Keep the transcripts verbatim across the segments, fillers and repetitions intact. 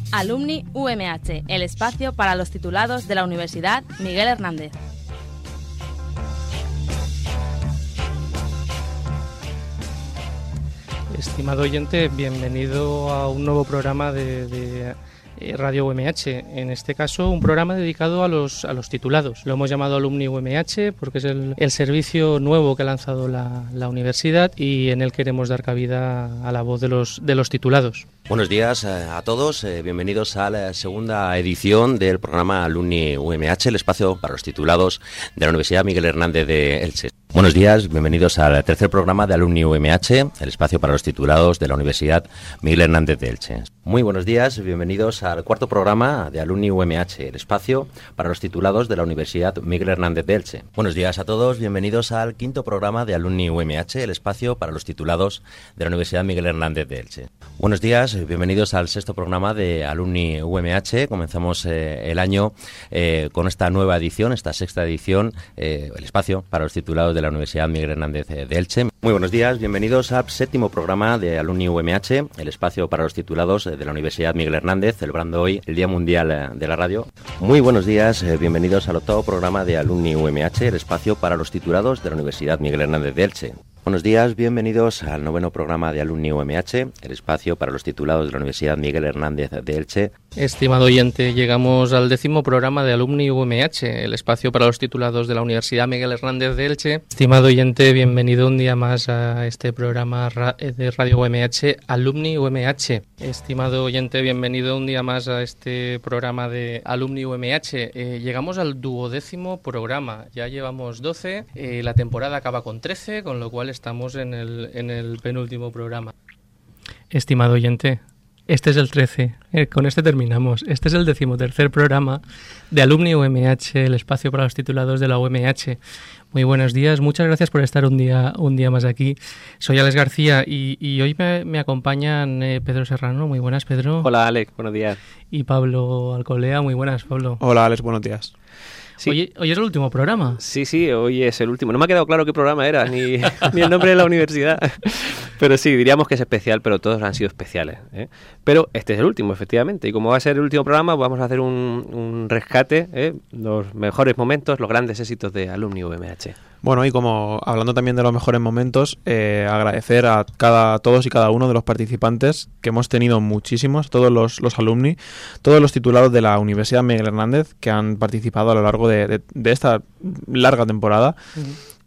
Alumni U M H, el espacio para los titulados de la Universidad Miguel Hernández. Estimado oyente, bienvenido a un nuevo programa de, de Radio U M H. En este caso, un programa dedicado a los, a los titulados. Lo hemos llamado Alumni U M H porque es el, el servicio nuevo que ha lanzado la, la universidad y en el queremos dar cabida a la voz de los, de los titulados. Buenos días a todos, eh, bienvenidos a la segunda edición del programa Alumni U M H, el espacio para los titulados de la Universidad Miguel Hernández de Elche. Buenos días, bienvenidos al tercer programa de Alumni U M H, el espacio para los titulados de la Universidad Miguel Hernández de Elche. Muy buenos días, bienvenidos al cuarto programa de Alumni U M H, el espacio para los titulados de la Universidad Miguel Hernández de Elche. Buenos días a todos, bienvenidos al quinto programa de Alumni U M H, el espacio para los titulados de la Universidad Miguel Hernández de Elche. Buenos días, bienvenidos al sexto programa de Alumni U M H. Comenzamos eh, el año eh, con esta nueva edición, esta sexta edición, eh, el espacio para los titulados de la Universidad Miguel Hernández de Elche. Muy buenos días, bienvenidos al séptimo programa de Alumni U M H, el espacio para los titulados de la Universidad Miguel Hernández, celebrando hoy el Día Mundial de la Radio. Muy buenos días, bienvenidos al octavo programa de Alumni U M H, el espacio para los titulados de la Universidad Miguel Hernández de Elche. Buenos días, bienvenidos al noveno programa de Alumni U M H, el espacio para los titulados de la Universidad Miguel Hernández de Elche. Estimado oyente, llegamos al décimo programa de Alumni U M H, el espacio para los titulados de la Universidad Miguel Hernández de Elche. Estimado oyente, bienvenido un día más a este programa de Radio U M H, Alumni U M H. Estimado oyente, bienvenido un día más a este programa de Alumni U M H. Eh, llegamos al duodécimo programa, ya llevamos doce, eh, la temporada acaba con trece, con lo cual estamos en el, en el penúltimo programa. Estimado oyente, este es el trece, eh, con este terminamos. Este es el decimotercer programa de Alumni U M H, el espacio para los titulados de la U M H. Muy buenos días, muchas gracias por estar un día un día más aquí. Soy Alex García y, y hoy me, me acompañan eh, Pedro Serrano. Muy buenas, Pedro. Hola, Alex, buenos días. Y Pablo Alcolea. Muy buenas, Pablo. Hola, Alex, buenos días. Sí. Hoy, hoy es el último programa. Sí, sí, hoy es el último. No me ha quedado claro qué programa era, ni, ni el nombre de la universidad. Pero sí, diríamos que es especial, pero todos han sido especiales, ¿eh? Pero este es el último, efectivamente. Y como va a ser el último programa, vamos a hacer un, un rescate, ¿eh? Los mejores momentos, los grandes éxitos de Alumni U M H. Bueno, y como hablando también de los mejores momentos, eh, agradecer a cada todos y cada uno de los participantes, que hemos tenido muchísimos, todos los, los alumni, todos los titulados de la Universidad Miguel Hernández que han participado a lo largo de, de, de esta larga temporada. Uh-huh.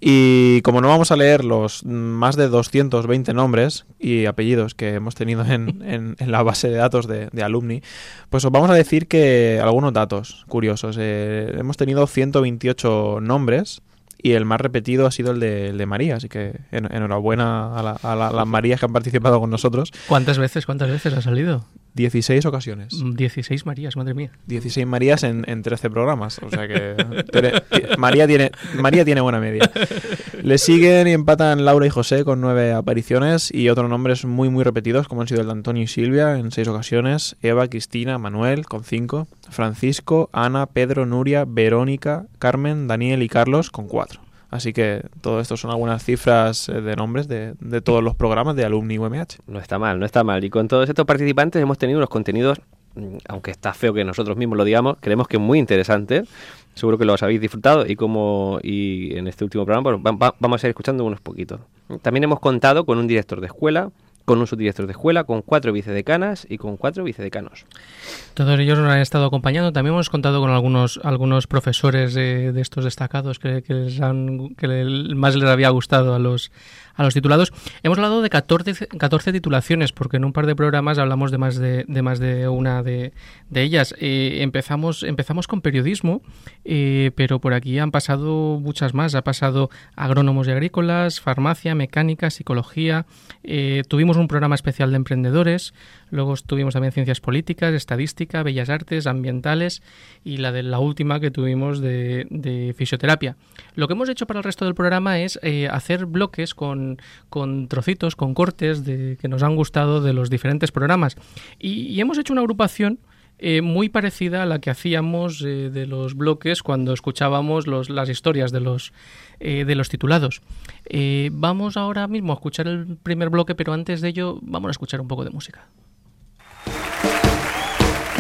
Y como no vamos a leer los más de doscientos veinte nombres y apellidos que hemos tenido en, en, en la base de datos de, de alumni, pues os vamos a decir que algunos datos curiosos. Eh, hemos tenido ciento veintiocho nombres y el más repetido ha sido el de, el de María, así que en, enhorabuena a, la, a la, las Marías que han participado con nosotros. ¿Cuántas veces, cuántas veces ha salido? dieciséis ocasiones. dieciséis Marías, madre mía. dieciséis Marías en, en trece programas. O sea que tiene, María, tiene, María tiene buena media. Le siguen y empatan Laura y José con nueve apariciones y otros nombres muy muy repetidos como han sido el de Antonio y Silvia en seis ocasiones, Eva, Cristina, Manuel con cinco, Francisco, Ana, Pedro, Nuria, Verónica, Carmen, Daniel y Carlos con cuatro. Así que todo esto son algunas cifras de nombres de, de todos los programas de Alumni U M H. No está mal, no está mal. Y con todos estos participantes hemos tenido unos contenidos, aunque está feo que nosotros mismos lo digamos, creemos que muy interesantes. Seguro que los habéis disfrutado y como y en este último programa pues, va, va, vamos a ir escuchando unos poquitos. También hemos contado con un director de escuela, con un subdirector de escuela, con cuatro vicedecanas y con cuatro vicedecanos. Todos ellos nos han estado acompañando. También hemos contado con algunos algunos profesores de, de estos destacados que, que, les han, que le, más les había gustado a los a los titulados. Hemos hablado de catorce, catorce titulaciones, porque en un par de programas hablamos de más de, de más de una de, de ellas. Eh, empezamos empezamos con periodismo, eh, pero por aquí han pasado muchas más. Ha pasado agrónomos y agrícolas, farmacia, mecánica, psicología. Eh, tuvimos un programa especial de emprendedores. Luego tuvimos también ciencias políticas, estadística, bellas artes, ambientales y la de la última que tuvimos de, de fisioterapia. Lo que hemos hecho para el resto del programa es eh, hacer bloques con, con trocitos, con cortes de, que nos han gustado de los diferentes programas. Y, y hemos hecho una agrupación eh, muy parecida a la que hacíamos eh, de los bloques cuando escuchábamos los, las historias de los, eh, de los titulados. Eh, vamos ahora mismo a escuchar el primer bloque, pero antes de ello vamos a escuchar un poco de música.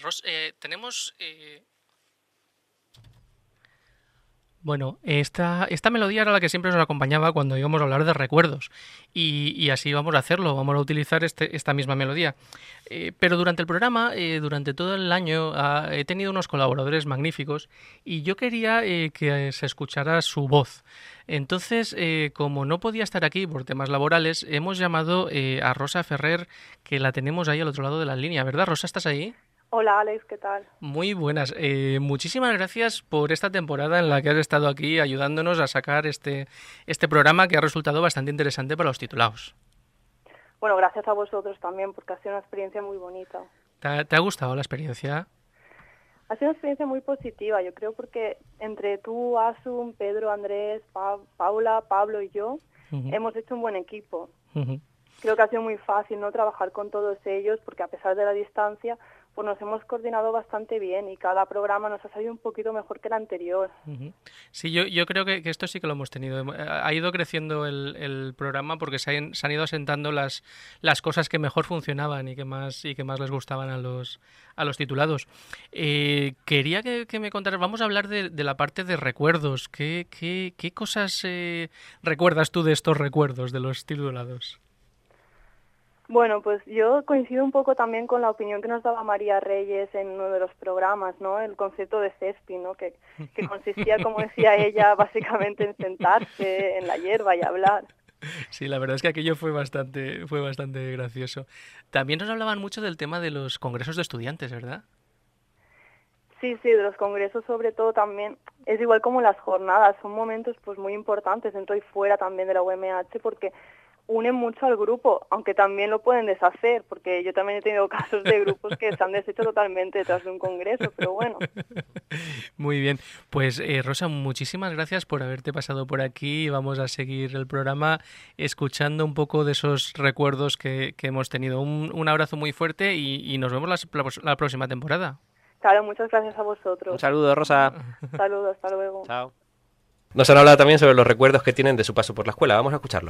Ros, eh, tenemos... Eh... Bueno, esta, esta melodía era la que siempre nos acompañaba cuando íbamos a hablar de recuerdos y, y así vamos a hacerlo, vamos a utilizar este, esta misma melodía. Eh, pero durante el programa, eh, durante todo el año, ah, he tenido unos colaboradores magníficos y yo quería eh, que se escuchara su voz. Entonces, eh, como no podía estar aquí por temas laborales, hemos llamado eh, a Rosa Ferrer, que la tenemos ahí al otro lado de la línea, ¿verdad? Rosa, ¿estás ahí? Hola Alex, ¿qué tal? Muy buenas. Eh, muchísimas gracias por esta temporada en la que has estado aquí ayudándonos a sacar este, este programa que ha resultado bastante interesante para los titulados. Bueno, gracias a vosotros también porque ha sido una experiencia muy bonita. ¿Te, te ha gustado la experiencia? Ha sido una experiencia muy positiva, yo creo, porque entre tú, Asun, Pedro, Andrés, pa Paula, Pablo y yo uh-huh. hemos hecho un buen equipo. Uh-huh. Creo que ha sido muy fácil, ¿no?, trabajar con todos ellos porque a pesar de la distancia pues nos hemos coordinado bastante bien y cada programa nos ha salido un poquito mejor que el anterior. Uh-huh. Sí, yo, yo creo que, que esto sí que lo hemos tenido. Ha ido creciendo el, el programa porque se han, se han ido asentando las, las cosas que mejor funcionaban y que más y que más les gustaban a los a los titulados. Eh, quería que, que me contaras, vamos a hablar de, de la parte de recuerdos. ¿Qué, qué, qué cosas eh, recuerdas tú de estos recuerdos de los titulados? Bueno, pues yo coincido un poco también con la opinión que nos daba María Reyes en uno de los programas, ¿no? El concepto de césped, ¿no? Que, que consistía, como decía ella, básicamente en sentarse en la hierba y hablar. Sí, la verdad es que aquello fue bastante, fue bastante gracioso. También nos hablaban mucho del tema de los congresos de estudiantes, ¿verdad? Sí, sí, de los congresos sobre todo también. Es igual como las jornadas, son momentos pues muy importantes dentro y fuera también de la U M H porque unen mucho al grupo, aunque también lo pueden deshacer, porque yo también he tenido casos de grupos que se han deshecho totalmente detrás de un congreso, pero bueno. Muy bien, pues eh, Rosa, muchísimas gracias por haberte pasado por aquí. Vamos a seguir el programa escuchando un poco de esos recuerdos que, que hemos tenido. Un, un abrazo muy fuerte y, y nos vemos la, la, la próxima temporada. Claro, muchas gracias a vosotros. Un saludo, Rosa. Saludos, hasta luego. Chao. Nos han hablado también sobre los recuerdos que tienen de su paso por la escuela. Vamos a escucharlo.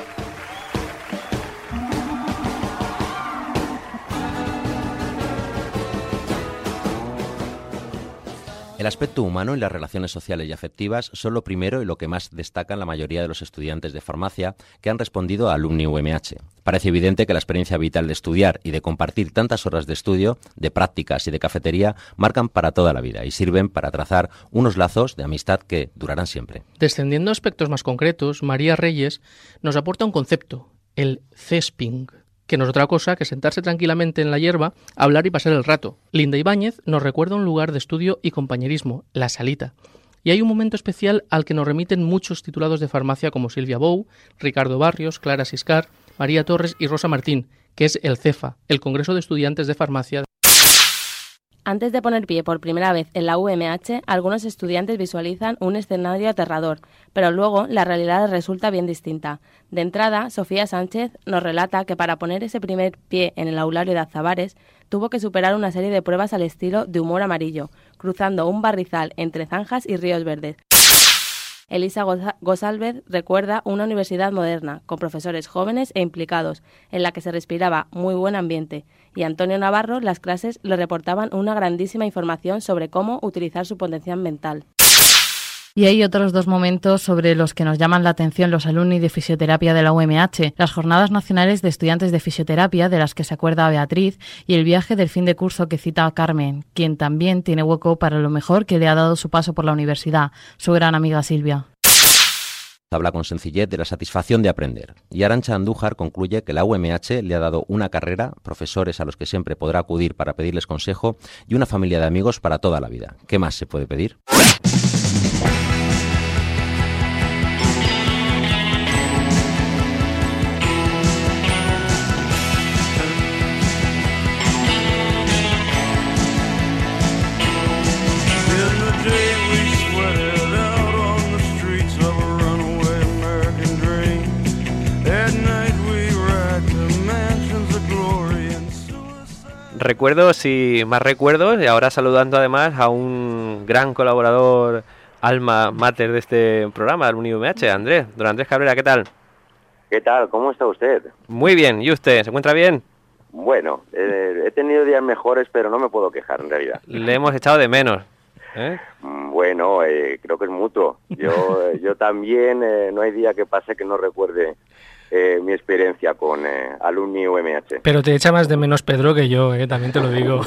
El aspecto humano y las relaciones sociales y afectivas son lo primero y lo que más destacan la mayoría de los estudiantes de farmacia que han respondido a Alumni U M H. Parece evidente que la experiencia vital de estudiar y de compartir tantas horas de estudio, de prácticas y de cafetería marcan para toda la vida y sirven para trazar unos lazos de amistad que durarán siempre. Descendiendo a aspectos más concretos, María Reyes nos aporta un concepto, el cesping, que no es otra cosa que sentarse tranquilamente en la hierba, hablar y pasar el rato. Linda Ibáñez nos recuerda un lugar de estudio y compañerismo, la salita. Y hay un momento especial al que nos remiten muchos titulados de farmacia como Silvia Bou, Ricardo Barrios, Clara Siscar, María Torres y Rosa Martín, que es el CEFA, el Congreso de Estudiantes de Farmacia. Antes de poner pie por primera vez en la U M H, algunos estudiantes visualizan un escenario aterrador, pero luego la realidad resulta bien distinta. De entrada, Sofía Sánchez nos relata que para poner ese primer pie en el aulario de Azabares, tuvo que superar una serie de pruebas al estilo de humor amarillo, cruzando un barrizal entre zanjas y ríos verdes. Elisa González recuerda una universidad moderna, con profesores jóvenes e implicados, en la que se respiraba muy buen ambiente, y Antonio Navarro las clases le reportaban una grandísima información sobre cómo utilizar su potencial mental. Y hay otros dos momentos sobre los que nos llaman la atención los alumni de fisioterapia de la U M H, las jornadas nacionales de estudiantes de fisioterapia de las que se acuerda Beatriz y el viaje del fin de curso que cita a Carmen, quien también tiene hueco para lo mejor que le ha dado su paso por la universidad, su gran amiga Silvia. Habla con sencillez de la satisfacción de aprender. Y Arantxa Andújar concluye que la U M H le ha dado una carrera, profesores a los que siempre podrá acudir para pedirles consejo y una familia de amigos para toda la vida. ¿Qué más se puede pedir? Recuerdos y más recuerdos, y ahora saludando además a un gran colaborador, alma mater de este programa, Alumni U M H, Andrés, don Andrés Cabrera, ¿qué tal? ¿Qué tal? ¿Cómo está usted? Muy bien, ¿y usted? ¿Se encuentra bien? Bueno, eh, he tenido días mejores, pero no me puedo quejar en realidad. Le hemos echado de menos. ¿Eh? Bueno, eh, creo que es mutuo. Yo, yo también, eh, no hay día que pase que no recuerde eh, mi experiencia con eh, Alumni U M H. Pero te echa más de menos Pedro que yo, eh, también te lo digo.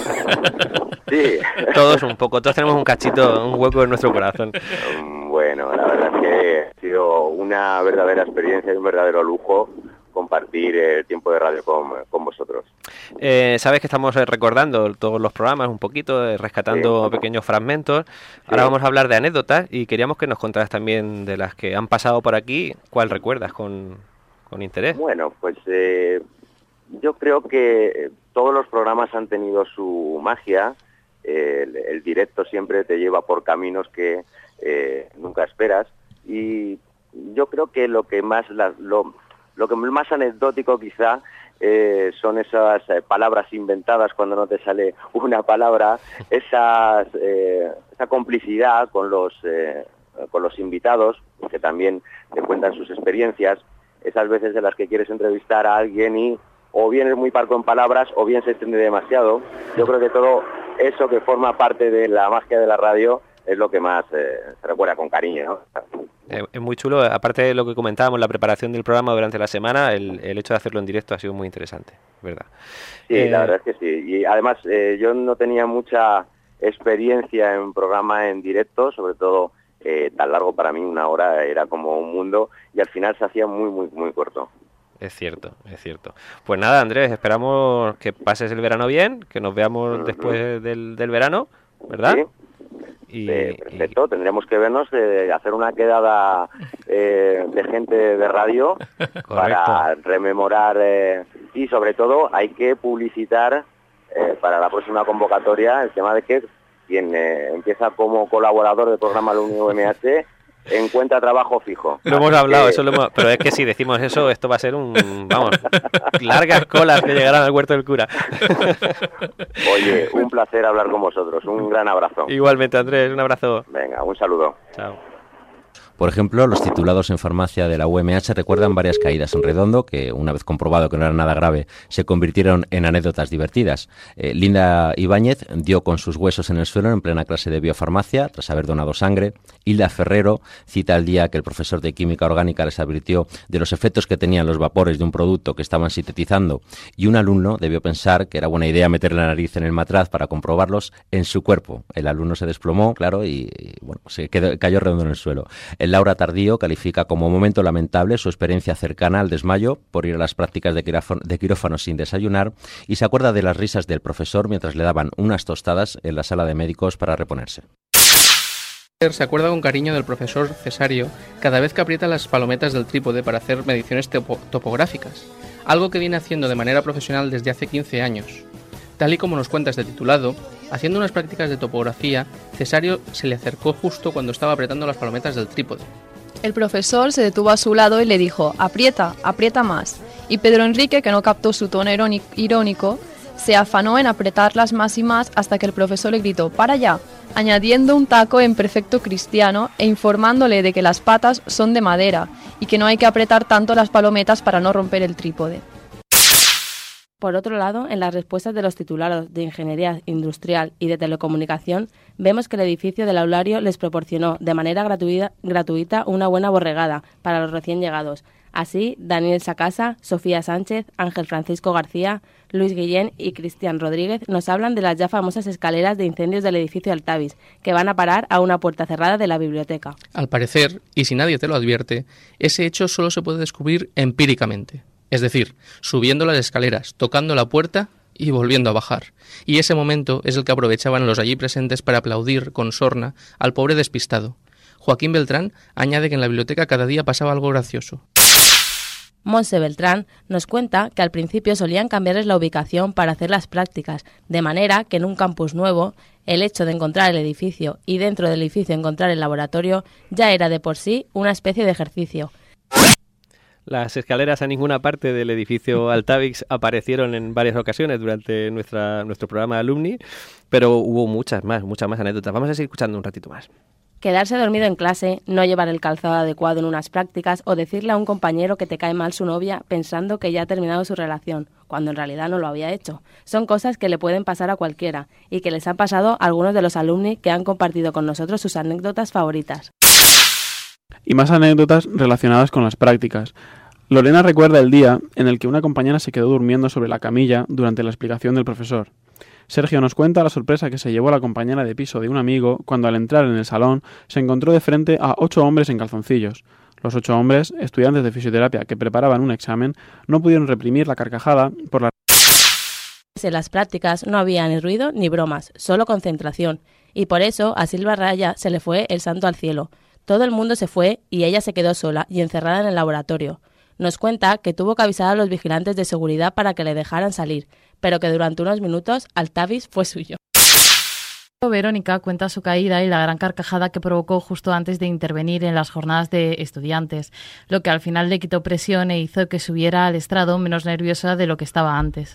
Sí. Todos un poco, todos tenemos un cachito, un hueco en nuestro corazón. Bueno, la verdad es que ha sido una verdadera experiencia y un verdadero lujo compartir el tiempo de radio con, con vosotros. Eh, Sabes que estamos recordando todos los programas un poquito, eh, rescatando sí. pequeños fragmentos. Ahora sí. vamos a hablar de anécdotas y queríamos que nos contaras también de las que han pasado por aquí. ¿Cuál recuerdas con, con interés? Bueno, pues eh, yo creo que todos los programas han tenido su magia. Eh, el, el directo siempre te lleva por caminos que eh, nunca esperas y yo creo que lo que más la, lo, lo que más anecdótico quizá eh, son esas eh, palabras inventadas cuando no te sale una palabra, esas eh, esa complicidad con los eh, con los invitados que también te cuentan sus experiencias, esas veces en las que quieres entrevistar a alguien y o bien es muy parco en palabras o bien se extiende demasiado. Yo creo que todo eso que forma parte de la magia de la radio es lo que más eh, se recuerda con cariño, ¿no? Eh, es muy chulo, aparte de lo que comentábamos, la preparación del programa durante la semana, el, el hecho de hacerlo en directo ha sido muy interesante, ¿verdad? Sí, eh... la verdad es que sí. Y además eh, yo no tenía mucha experiencia en programa en directo, sobre todo eh, tan largo para mí, una hora era como un mundo y al final se hacía muy, muy, muy corto. Es cierto, es cierto. Pues nada, Andrés, esperamos que pases el verano bien, que nos veamos uh-huh. después del, del verano, ¿verdad? Sí. Y, eh, perfecto, y... tendremos que vernos, eh, hacer una quedada eh, de gente de radio para rememorar eh, y sobre todo hay que publicitar eh, para la próxima convocatoria el tema de que quien eh, empieza como colaborador del programa Alumni U M H encuentra trabajo fijo. Lo hemos hablado, que... eso lo hemos... pero es que si decimos eso, esto va a ser un, vamos, largas colas que llegarán al huerto del cura. Oye, un placer hablar con vosotros, un gran abrazo. Igualmente, Andrés, un abrazo. Venga, un saludo. Chao. Por ejemplo, los titulados en farmacia de la U M H recuerdan varias caídas en redondo que, una vez comprobado que no era nada grave, se convirtieron en anécdotas divertidas. Eh, Linda Ibáñez dio con sus huesos en el suelo en plena clase de biofarmacia tras haber donado sangre. Hilda Ferrero cita el día que el profesor de química orgánica les advirtió de los efectos que tenían los vapores de un producto que estaban sintetizando y un alumno debió pensar que era buena idea meter la nariz en el matraz para comprobarlos en su cuerpo. El alumno se desplomó, claro, y, y bueno, se quedó, cayó redondo en el suelo. El Laura Tardío califica como momento lamentable su experiencia cercana al desmayo por ir a las prácticas de quirófano, de quirófano sin desayunar y se acuerda de las risas del profesor mientras le daban unas tostadas en la sala de médicos para reponerse. Se acuerda con cariño del profesor Cesario cada vez que aprieta las palometas del trípode para hacer mediciones topo- topográficas, algo que viene haciendo de manera profesional desde hace quince años. Tal y como nos cuenta este titulado, haciendo unas prácticas de topografía, Cesario se le acercó justo cuando estaba apretando las palometas del trípode. El profesor se detuvo a su lado y le dijo, aprieta, aprieta más. Y Pedro Enrique, que no captó su tono irónico, se afanó en apretarlas más y más hasta que el profesor le gritó, para ya, añadiendo un taco en perfecto cristiano e informándole de que las patas son de madera y que no hay que apretar tanto las palometas para no romper el trípode. Por otro lado, en las respuestas de los titulados de Ingeniería Industrial y de Telecomunicación, vemos que el edificio del aulario les proporcionó de manera gratuita, gratuita una buena borregada para los recién llegados. Así, Daniel Sacasa, Sofía Sánchez, Ángel Francisco García, Luis Guillén y Cristian Rodríguez nos hablan de las ya famosas escaleras de incendios del edificio Altavis, que van a parar a una puerta cerrada de la biblioteca. Al parecer, y si nadie te lo advierte, ese hecho solo se puede descubrir empíricamente. Es decir, subiendo las escaleras, tocando la puerta y volviendo a bajar. Y ese momento es el que aprovechaban los allí presentes para aplaudir con sorna al pobre despistado. Joaquín Beltrán añade que en la biblioteca cada día pasaba algo gracioso. Monse Beltrán nos cuenta que al principio solían cambiarles la ubicación para hacer las prácticas, de manera que en un campus nuevo, el hecho de encontrar el edificio y dentro del edificio encontrar el laboratorio ya era de por sí una especie de ejercicio. Las escaleras a ninguna parte del edificio Altavix aparecieron en varias ocasiones durante nuestra, nuestro programa de Alumni, pero hubo muchas más, muchas más anécdotas. Vamos a seguir escuchando un ratito más. Quedarse dormido en clase, no llevar el calzado adecuado en unas prácticas o decirle a un compañero que te cae mal su novia pensando que ya ha terminado su relación, cuando en realidad no lo había hecho. Son cosas que le pueden pasar a cualquiera y que les han pasado a algunos de los alumni que han compartido con nosotros sus anécdotas favoritas. Y más anécdotas relacionadas con las prácticas. Lorena recuerda el día en el que una compañera se quedó durmiendo sobre la camilla durante la explicación del profesor. Sergio nos cuenta la sorpresa que se llevó la compañera de piso de un amigo cuando al entrar en el salón se encontró de frente a ocho hombres en calzoncillos. Los ocho hombres, estudiantes de fisioterapia que preparaban un examen, no pudieron reprimir la carcajada por la... En las prácticas no había ni ruido ni bromas, solo concentración. Y por eso a Silva Raya se le fue el santo al cielo. Todo el mundo se fue y ella se quedó sola y encerrada en el laboratorio. Nos cuenta que tuvo que avisar a los vigilantes de seguridad para que le dejaran salir, pero que durante unos minutos Altavis fue suyo. Verónica cuenta su caída y la gran carcajada que provocó justo antes de intervenir en las jornadas de estudiantes, lo que al final le quitó presión e hizo que subiera al estrado menos nerviosa de lo que estaba antes.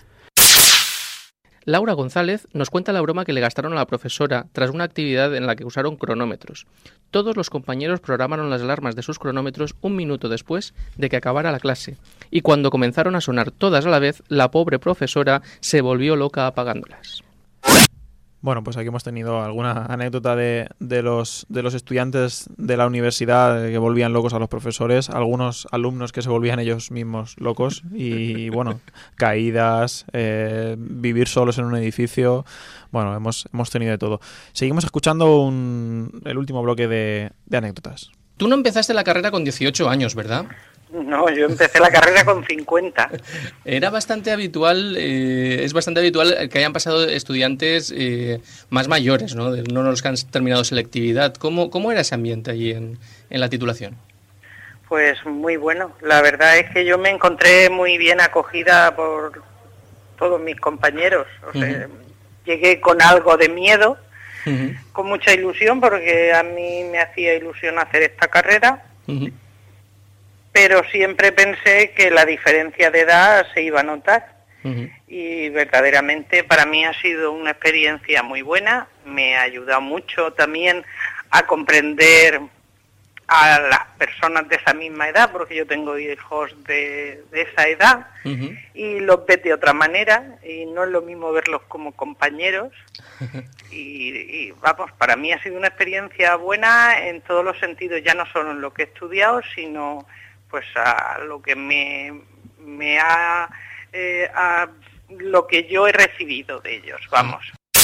Laura González nos cuenta la broma que le gastaron a la profesora tras una actividad en la que usaron cronómetros. Todos los compañeros programaron las alarmas de sus cronómetros un minuto después de que acabara la clase, y cuando comenzaron a sonar todas a la vez, la pobre profesora se volvió loca apagándolas. Bueno, pues aquí hemos tenido alguna anécdota de, de, los, de los estudiantes de la universidad que volvían locos a los profesores, algunos alumnos que se volvían ellos mismos locos y, bueno, caídas, eh, vivir solos en un edificio. Bueno, hemos, hemos tenido de todo. Seguimos escuchando un, el último bloque de, de anécdotas. Tú no empezaste la carrera con dieciocho años, ¿verdad? No, yo empecé la carrera con cincuenta. Era bastante habitual, eh, es bastante habitual que hayan pasado estudiantes eh, más mayores, ¿no? No los que han terminado selectividad. ¿Cómo, cómo era ese ambiente allí en, en la titulación? Pues muy bueno. La verdad es que yo me encontré muy bien acogida por todos mis compañeros. O sea, uh-huh. Llegué con algo de miedo, uh-huh. con mucha ilusión, porque a mí me hacía ilusión hacer esta carrera. Uh-huh. Pero siempre pensé que la diferencia de edad se iba a notar. Uh-huh. Y verdaderamente para mí ha sido una experiencia muy buena, me ha ayudado mucho también a comprender a las personas de esa misma edad, porque yo tengo hijos de, de esa edad, uh-huh. y los ves de otra manera, y no es lo mismo verlos como compañeros. y, y vamos, para mí ha sido una experiencia buena en todos los sentidos, ya no solo en lo que he estudiado, sino pues a lo que me, me ha, eh, a lo que yo he recibido de ellos, vamos.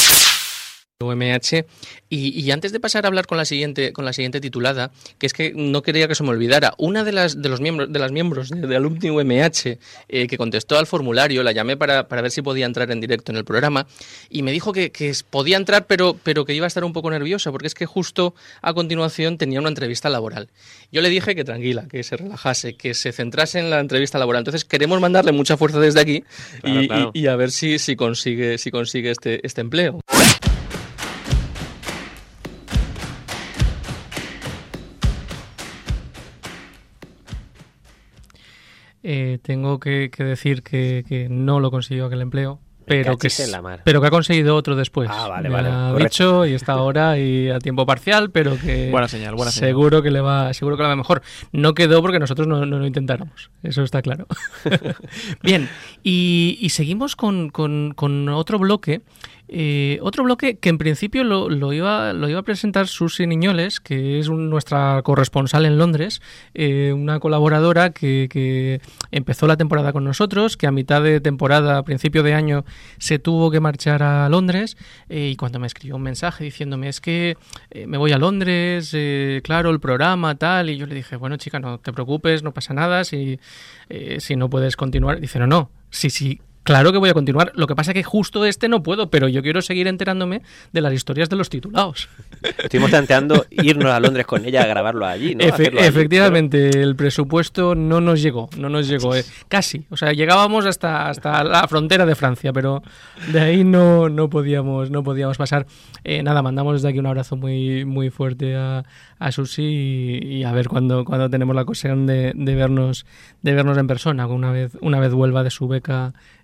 U M H. Y, y antes de pasar a hablar con la siguiente con la siguiente titulada, que es que no quería que se me olvidara, una de las de los miembros de las miembros de, de Alumni U M H eh, que contestó al formulario, la llamé para, para ver si podía entrar en directo en el programa y me dijo que, que podía entrar pero, pero que iba a estar un poco nerviosa porque es que justo a continuación tenía una entrevista laboral. Yo le dije que tranquila, que se relajase, que se centrase en la entrevista laboral. Entonces queremos mandarle mucha fuerza desde aquí, claro, y, claro. Y, y a ver si, si consigue si consigue este, este empleo. Eh, tengo que, que decir que, que no lo consiguió aquel empleo, pero que, pero que ha conseguido otro después. Ah, vale, Me vale. ha Correcto. dicho y está ahora y a tiempo parcial, pero que buena señal, buena señal. seguro que le va, seguro que le va mejor. No quedó porque nosotros no, no lo intentáramos, eso está claro. Bien, y, y seguimos con, con, con otro bloque. Eh, otro bloque que en principio lo, lo, iba, lo iba a presentar Susi Niñoles, que es un, nuestra corresponsal en Londres, eh, una colaboradora que, que empezó la temporada con nosotros, que a mitad de temporada, a principio de año, se tuvo que marchar a Londres, eh, y cuando me escribió un mensaje diciéndome es que eh, me voy a Londres, eh, claro, el programa, tal, y yo le dije, bueno chica, no te preocupes, no pasa nada, si, eh, si no puedes continuar. Dice, no, no, sí, sí. Claro que voy a continuar, lo que pasa es que justo este no puedo, pero yo quiero seguir enterándome de las historias de los titulados. Estuvimos planteando irnos a Londres con ella a grabarlo allí, ¿no? Efe- allí, efectivamente, pero... el presupuesto no nos llegó, no nos llegó, eh, casi, o sea, llegábamos hasta, hasta la frontera de Francia, pero de ahí no, no podíamos no podíamos pasar. Eh, nada, mandamos desde aquí un abrazo muy muy fuerte a, a Susi y, y a ver cuando, cuando tenemos la ocasión de, de vernos de vernos en persona, una vez una vez vuelva de su beca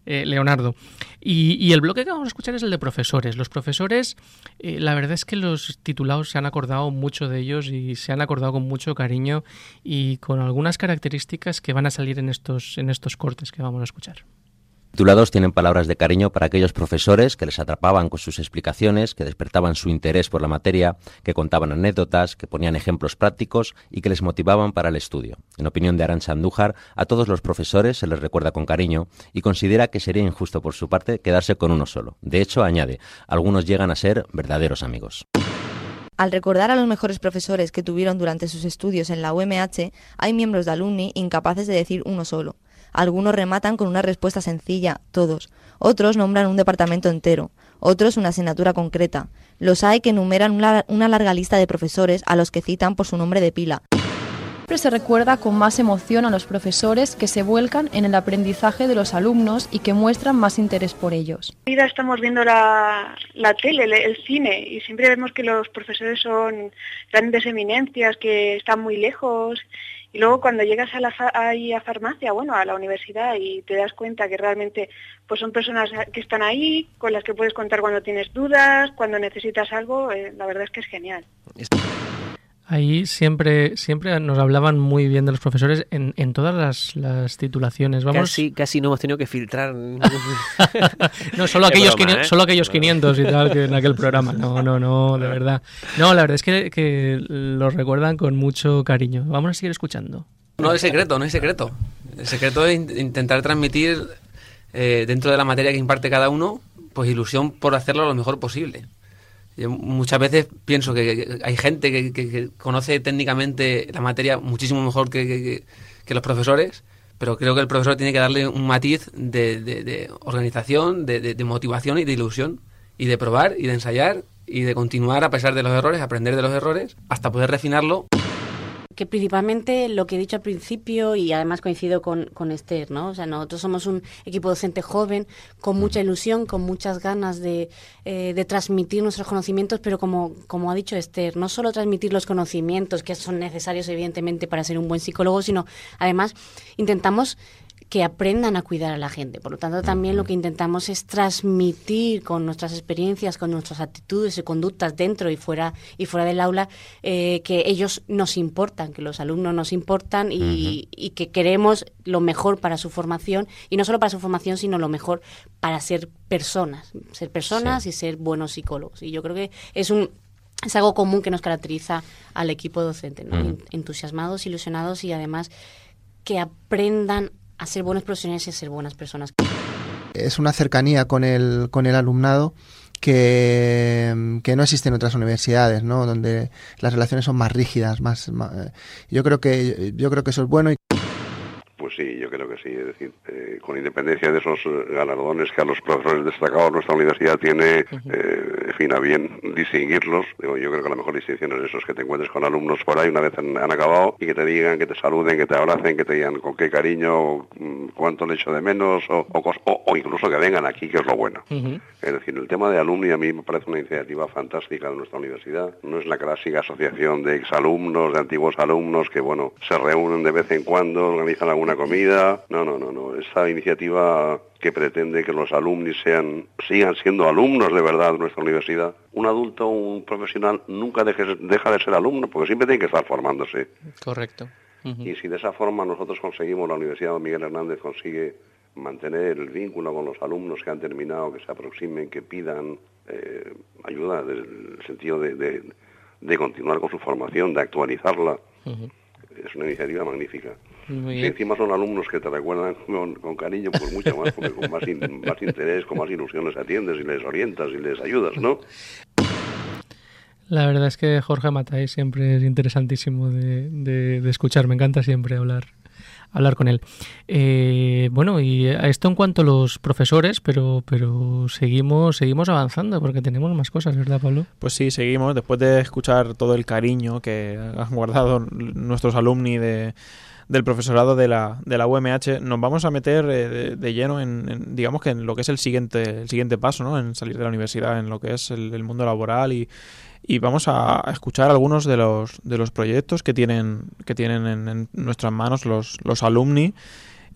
eh, Leonardo. Y, y el bloque que vamos a escuchar es el de profesores. Los profesores, eh, la verdad es que los titulados se han acordado mucho de ellos y se han acordado con mucho cariño y con algunas características que van a salir en estos, en estos cortes que vamos a escuchar. Titulados tienen palabras de cariño para aquellos profesores que les atrapaban con sus explicaciones, que despertaban su interés por la materia, que contaban anécdotas, que ponían ejemplos prácticos y que les motivaban para el estudio. En opinión de Arantxa Andújar, a todos los profesores se les recuerda con cariño y considera que sería injusto por su parte quedarse con uno solo. De hecho, añade, algunos llegan a ser verdaderos amigos. Al recordar a los mejores profesores que tuvieron durante sus estudios en la U M H, hay miembros de alumni incapaces de decir uno solo. Algunos rematan con una respuesta sencilla, todos. Otros nombran un departamento entero. Otros una asignatura concreta. Los hay que enumeran una, una larga lista de profesores a los que citan por su nombre de pila. Siempre se recuerda con más emoción a los profesores que se vuelcan en el aprendizaje de los alumnos y que muestran más interés por ellos. Ahora estamos viendo la, la tele, el, el cine, y siempre vemos que los profesores son grandes eminencias, que están muy lejos. Y luego cuando llegas a la fa- ahí a farmacia, bueno, a la universidad, y te das cuenta que realmente pues son personas que están ahí, con las que puedes contar cuando tienes dudas, cuando necesitas algo, eh, la verdad es que es genial. Ahí siempre siempre nos hablaban muy bien de los profesores en, en todas las, las titulaciones. Vamos... Casi, casi no hemos tenido que filtrar. no, solo aquellos, broma, quinientos, ¿eh? solo aquellos quinientos y tal que en aquel programa. No, no, no, de verdad. No, la verdad es que, que los recuerdan con mucho cariño. Vamos a seguir escuchando. No hay secreto, no hay secreto. El secreto es in- intentar transmitir eh, dentro de la materia que imparte cada uno, pues ilusión por hacerlo lo mejor posible. Yo muchas veces pienso que hay gente que, que, que conoce técnicamente la materia muchísimo mejor que, que, que los profesores, pero creo que el profesor tiene que darle un matiz de, de, de organización, de, de, de motivación y de ilusión, y de probar y de ensayar y de continuar a pesar de los errores, aprender de los errores, hasta poder refinarlo. Que principalmente lo que he dicho al principio, y además coincido con, con Esther, ¿no? O sea, nosotros somos un equipo docente joven, con mucha ilusión, con muchas ganas de, eh, de transmitir nuestros conocimientos, pero como, como ha dicho Esther, no solo transmitir los conocimientos que son necesarios evidentemente para ser un buen psicólogo, sino además intentamos que aprendan a cuidar a la gente. Por lo tanto, también lo que intentamos es transmitir con nuestras experiencias, con nuestras actitudes y conductas dentro y fuera y fuera del aula, eh, que ellos nos importan, que los alumnos nos importan y, uh-huh. y que queremos lo mejor para su formación, y no solo para su formación, sino lo mejor para ser personas, ser personas sí. y ser buenos psicólogos. Y yo creo que es un es algo común que nos caracteriza al equipo docente, ¿no? Uh-huh. Entusiasmados, ilusionados y además que aprendan a ser buenos profesionales y a ser buenas personas. Es una cercanía con el con el alumnado que, que no existe en otras universidades, ¿no? Donde las relaciones son más rígidas, más, más yo creo que yo creo que eso es bueno. Y Pues sí, yo creo que sí, es decir, eh, con independencia de esos galardones que a los profesores destacados nuestra universidad tiene, eh, en fin, a bien distinguirlos, digo, yo creo que la mejor distinción es esos que te encuentres con alumnos por ahí una vez han, han acabado y que te digan, que te saluden, que te abracen, que te digan con qué cariño, cuánto le echo de menos, o, o, o, o incluso que vengan aquí, que es lo bueno. Uh-huh. Es decir, el tema de alumni a mí me parece una iniciativa fantástica de nuestra universidad. No es la clásica asociación de exalumnos, de antiguos alumnos que, bueno, se reúnen de vez en cuando, organizan alguna comida. No, no, no, no. Esta iniciativa que pretende que los alumnis sean, sigan siendo alumnos de verdad de nuestra universidad. Un adulto, un profesional, nunca deje, deja de ser alumno, porque siempre tiene que estar formándose. Correcto. Uh-huh. Y si de esa forma nosotros conseguimos, la Universidad de Miguel Hernández consigue mantener el vínculo con los alumnos que han terminado, que se aproximen, que pidan eh, ayuda, en el sentido de, de, de continuar con su formación, de actualizarla, uh-huh. Es una iniciativa magnífica. Y encima son alumnos que te recuerdan con, con cariño, pues mucho más, porque con más, in, más interés, con más ilusión les atiendes y les orientas y les ayudas, ¿no? La verdad es que Jorge Matai siempre es interesantísimo de, de, de escuchar, me encanta siempre hablar hablar con él. Eh, bueno, y a esto en cuanto a los profesores, pero pero seguimos seguimos avanzando porque tenemos más cosas, ¿verdad, Pablo? Pues sí, seguimos. Después de escuchar todo el cariño que han guardado nuestros alumni de, del profesorado de la de la U M H, nos vamos a meter eh, de, de lleno en, en, digamos que en lo que es el siguiente el siguiente paso, ¿no? En salir de la universidad, en lo que es el, el mundo laboral y Y vamos a escuchar algunos de los de los proyectos que tienen que tienen en, en nuestras manos los, los alumni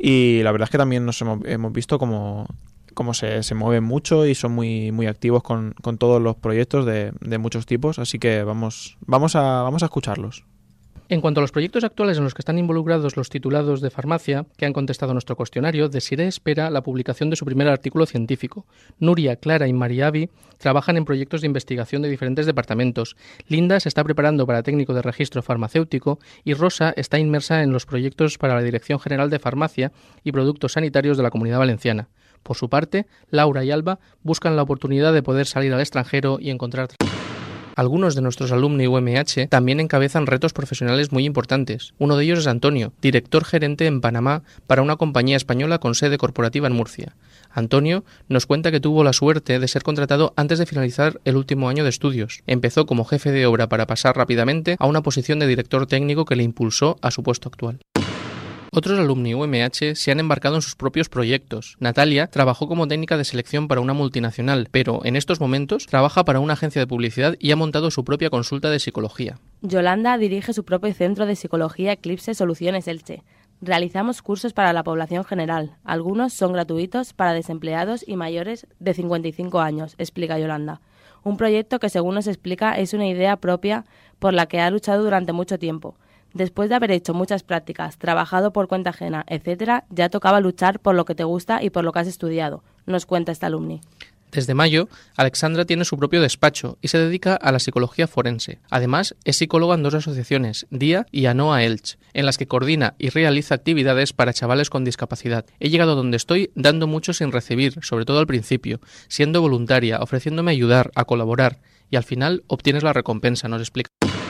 y la verdad es que también nos hemos, hemos visto como como se, se mueven mucho y son muy muy activos con, con todos los proyectos de, de muchos tipos, así que vamos vamos a vamos a escucharlos. En cuanto a los proyectos actuales en los que están involucrados los titulados de farmacia que han contestado nuestro cuestionario, Desiree espera la publicación de su primer artículo científico. Nuria, Clara y María Avi trabajan en proyectos de investigación de diferentes departamentos. Linda se está preparando para técnico de registro farmacéutico y Rosa está inmersa en los proyectos para la Dirección General de Farmacia y Productos Sanitarios de la Comunidad Valenciana. Por su parte, Laura y Alba buscan la oportunidad de poder salir al extranjero y encontrar trabajo. Algunos de nuestros alumni U M H también encabezan retos profesionales muy importantes. Uno de ellos es Antonio, director gerente en Panamá para una compañía española con sede corporativa en Murcia. Antonio nos cuenta que tuvo la suerte de ser contratado antes de finalizar el último año de estudios. Empezó como jefe de obra para pasar rápidamente a una posición de director técnico que le impulsó a su puesto actual. Otros alumni U M H se han embarcado en sus propios proyectos. Natalia trabajó como técnica de selección para una multinacional, pero en estos momentos trabaja para una agencia de publicidad y ha montado su propia consulta de psicología. Yolanda dirige su propio centro de psicología Eclipse Soluciones Elche. Realizamos cursos para la población general. Algunos son gratuitos para desempleados y mayores de cincuenta y cinco años, explica Yolanda. Un proyecto que, según nos explica, es una idea propia por la que ha luchado durante mucho tiempo. Después de haber hecho muchas prácticas, trabajado por cuenta ajena, etcétera, ya tocaba luchar por lo que te gusta y por lo que has estudiado, nos cuenta esta alumni. Desde mayo, Alexandra tiene su propio despacho y se dedica a la psicología forense. Además, es psicóloga en dos asociaciones, Día y Anoa Elche, en las que coordina y realiza actividades para chavales con discapacidad. He llegado donde estoy dando mucho sin recibir, sobre todo al principio, siendo voluntaria, ofreciéndome ayudar, a colaborar, y al final obtienes la recompensa, nos explica.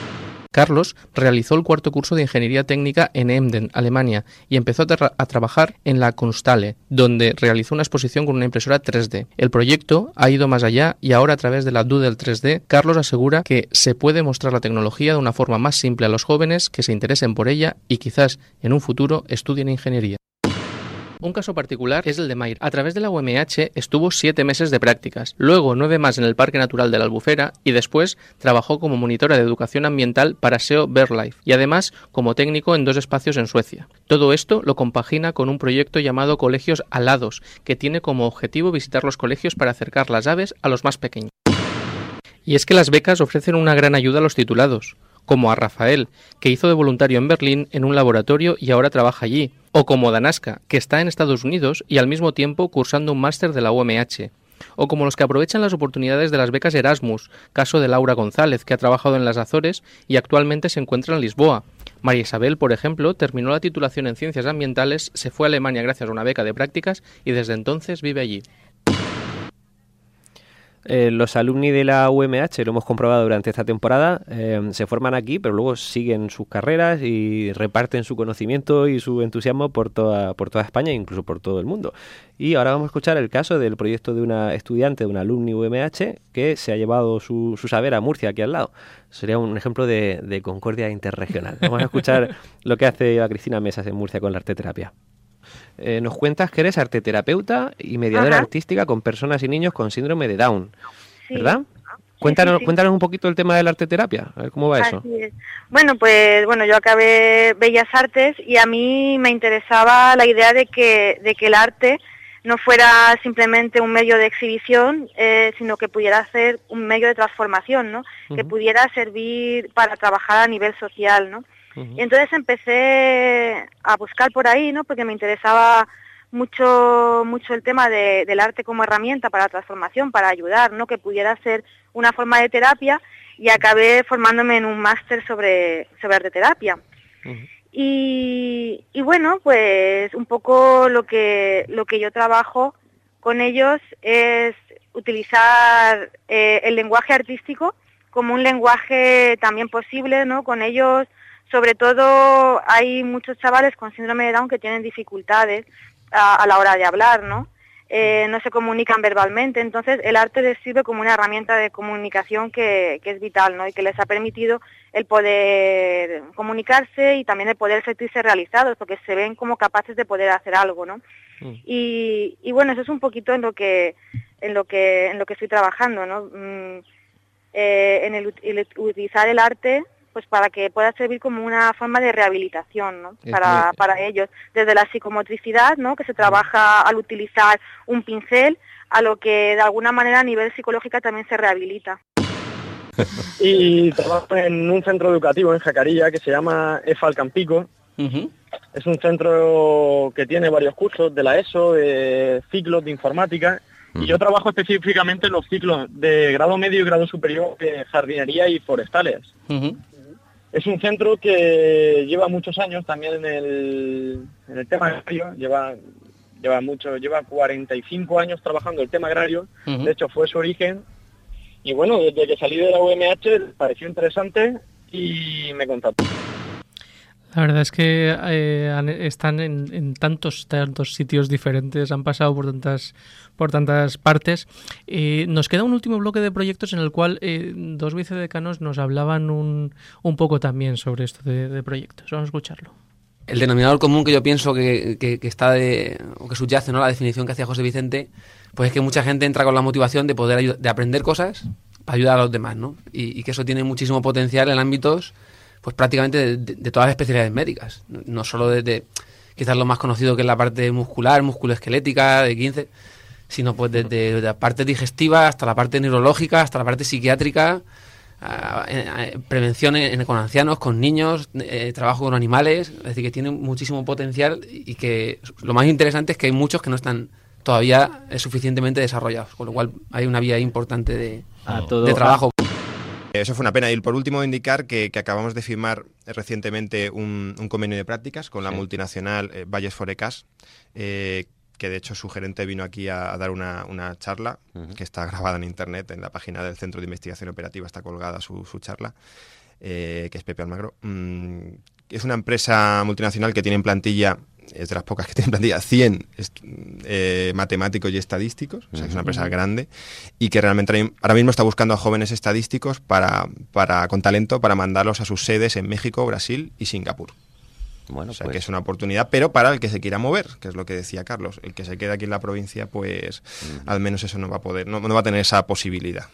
Carlos realizó el cuarto curso de Ingeniería Técnica en Emden, Alemania, y empezó a, tra- a trabajar en la Kunsthalle, donde realizó una exposición con una impresora tres D. El proyecto ha ido más allá y ahora, a través de la Doodle tres D, Carlos asegura que se puede mostrar la tecnología de una forma más simple a los jóvenes que se interesen por ella y quizás en un futuro estudien ingeniería. Un caso particular es el de Mayra. A través de la U M H estuvo siete meses de prácticas, luego nueve más en el Parque Natural de la Albufera y después trabajó como monitora de educación ambiental para S E O BirdLife y además como técnico en dos espacios en Suecia. Todo esto lo compagina con un proyecto llamado Colegios Alados, que tiene como objetivo visitar los colegios para acercar las aves a los más pequeños. Y es que las becas ofrecen una gran ayuda a los titulados, como a Rafael, que hizo de voluntario en Berlín en un laboratorio y ahora trabaja allí, o como Danaska, que está en Estados Unidos y al mismo tiempo cursando un máster de la U M H, o como los que aprovechan las oportunidades de las becas Erasmus, caso de Laura González, que ha trabajado en las Azores y actualmente se encuentra en Lisboa. María Isabel, por ejemplo, terminó la titulación en Ciencias Ambientales, se fue a Alemania gracias a una beca de prácticas y desde entonces vive allí. Eh, los alumni de la U M H, lo hemos comprobado durante esta temporada, eh, se forman aquí, pero luego siguen sus carreras y reparten su conocimiento y su entusiasmo por toda, por toda España e incluso por todo el mundo. Y ahora vamos a escuchar el caso del proyecto de una estudiante, de una alumni U M H, que se ha llevado su, su saber a Murcia, aquí al lado. Sería un ejemplo de, de concordia interregional. Vamos a escuchar lo que hace la Cristina Mesas en Murcia con la arteterapia. Eh, nos cuentas que eres arteterapeuta y mediadora Ajá. artística con personas y niños con síndrome de Down, Sí. ¿verdad? Sí, Cuéntanos, sí, sí. cuéntanos un poquito el tema de la arteterapia, a ver cómo va eso. Así es. Bueno, pues bueno, yo acabé Bellas Artes y a mí me interesaba la idea de que, de que el arte no fuera simplemente un medio de exhibición, eh, sino que pudiera ser un medio de transformación, ¿no? Uh-huh. Que pudiera servir para trabajar a nivel social, ¿no? Uh-huh. Y entonces empecé a buscar por ahí, ¿no? Porque me interesaba mucho mucho el tema de, del arte como herramienta para la transformación, para ayudar, ¿no? Que pudiera ser una forma de terapia, y acabé formándome en un máster sobre, sobre arteterapia. Uh-huh. Y, y bueno, pues un poco lo que lo que yo trabajo con ellos es utilizar eh, el lenguaje artístico como un lenguaje también posible, ¿no? Con ellos, sobre todo, hay muchos chavales con síndrome de Down que tienen dificultades a, a la hora de hablar, ¿no? Eh, no se comunican verbalmente, entonces el arte les sirve como una herramienta de comunicación que, que es vital, ¿no? Y que les ha permitido el poder comunicarse y también el poder sentirse realizados, porque se ven como capaces de poder hacer algo, ¿no? Mm. Y, y bueno, eso es un poquito en lo que en lo que en lo que estoy trabajando, ¿no? Mm, eh, en el, el utilizar el arte pues para que pueda servir como una forma de rehabilitación, ¿no? Para, para ellos, desde la psicomotricidad, ¿no? Que se trabaja al utilizar un pincel, a lo que de alguna manera a nivel psicológico también se rehabilita. Y trabajo en un centro educativo en Jacarilla que se llama EFAL Campico. Uh-huh. Es un centro que tiene varios cursos de la ESO, de ciclos de informática, uh-huh. y yo trabajo específicamente en los ciclos de grado medio y grado superior de jardinería y forestales. Uh-huh. Es un centro que lleva muchos años también en el, en el tema agrario, lleva lleva mucho, lleva cuarenta y cinco años trabajando el tema agrario, uh-huh. de hecho fue su origen. Y bueno, desde que salí de la U M H me pareció interesante y me contactó. La verdad es que eh, están en, en tantos tantos sitios diferentes, han pasado por tantas por tantas partes. Eh, nos queda un último bloque de proyectos en el cual eh, dos vicedecanos nos hablaban un, un poco también sobre esto de, de proyectos. Vamos a escucharlo. El denominador común que yo pienso que, que, que está de, o que subyace, ¿no?, la definición que hacía José Vicente, pues es que mucha gente entra con la motivación de poder ayudar, de aprender cosas para ayudar a los demás, ¿no? Y, y que eso tiene muchísimo potencial en ámbitos, pues prácticamente de, de, de todas las especialidades médicas, no, no solo desde quizás lo más conocido que es la parte muscular, musculoesquelética, de quince, sino pues desde de, de la parte digestiva hasta la parte neurológica, hasta la parte psiquiátrica, a, a, a, prevención en, con ancianos, con niños, eh, trabajo con animales, es decir, que tiene muchísimo potencial y que lo más interesante es que hay muchos que no están todavía es suficientemente desarrollados, con lo cual hay una vía importante de, a todo, de trabajo. Eso fue una pena. Y por último, indicar que, que acabamos de firmar recientemente un, un convenio de prácticas con la sí. multinacional eh, Valles Forecast, eh, que de hecho su gerente vino aquí a, a dar una, una charla, uh-huh. que está grabada en internet, en la página del Centro de Investigación Operativa está colgada su, su charla, eh, que es Pepe Almagro. Mm, es una empresa multinacional que tiene en plantilla, es de las pocas que tienen plantilla, cien eh, matemáticos y estadísticos, o sea, que es una empresa grande y que realmente ahora mismo está buscando a jóvenes estadísticos para, para con talento para mandarlos a sus sedes en México, Brasil y Singapur. Bueno, o sea, pues que es una oportunidad, pero para el que se quiera mover, que es lo que decía Carlos, el que se quede aquí en la provincia, pues uh-huh. al menos eso no va a poder, no, no va a tener esa posibilidad.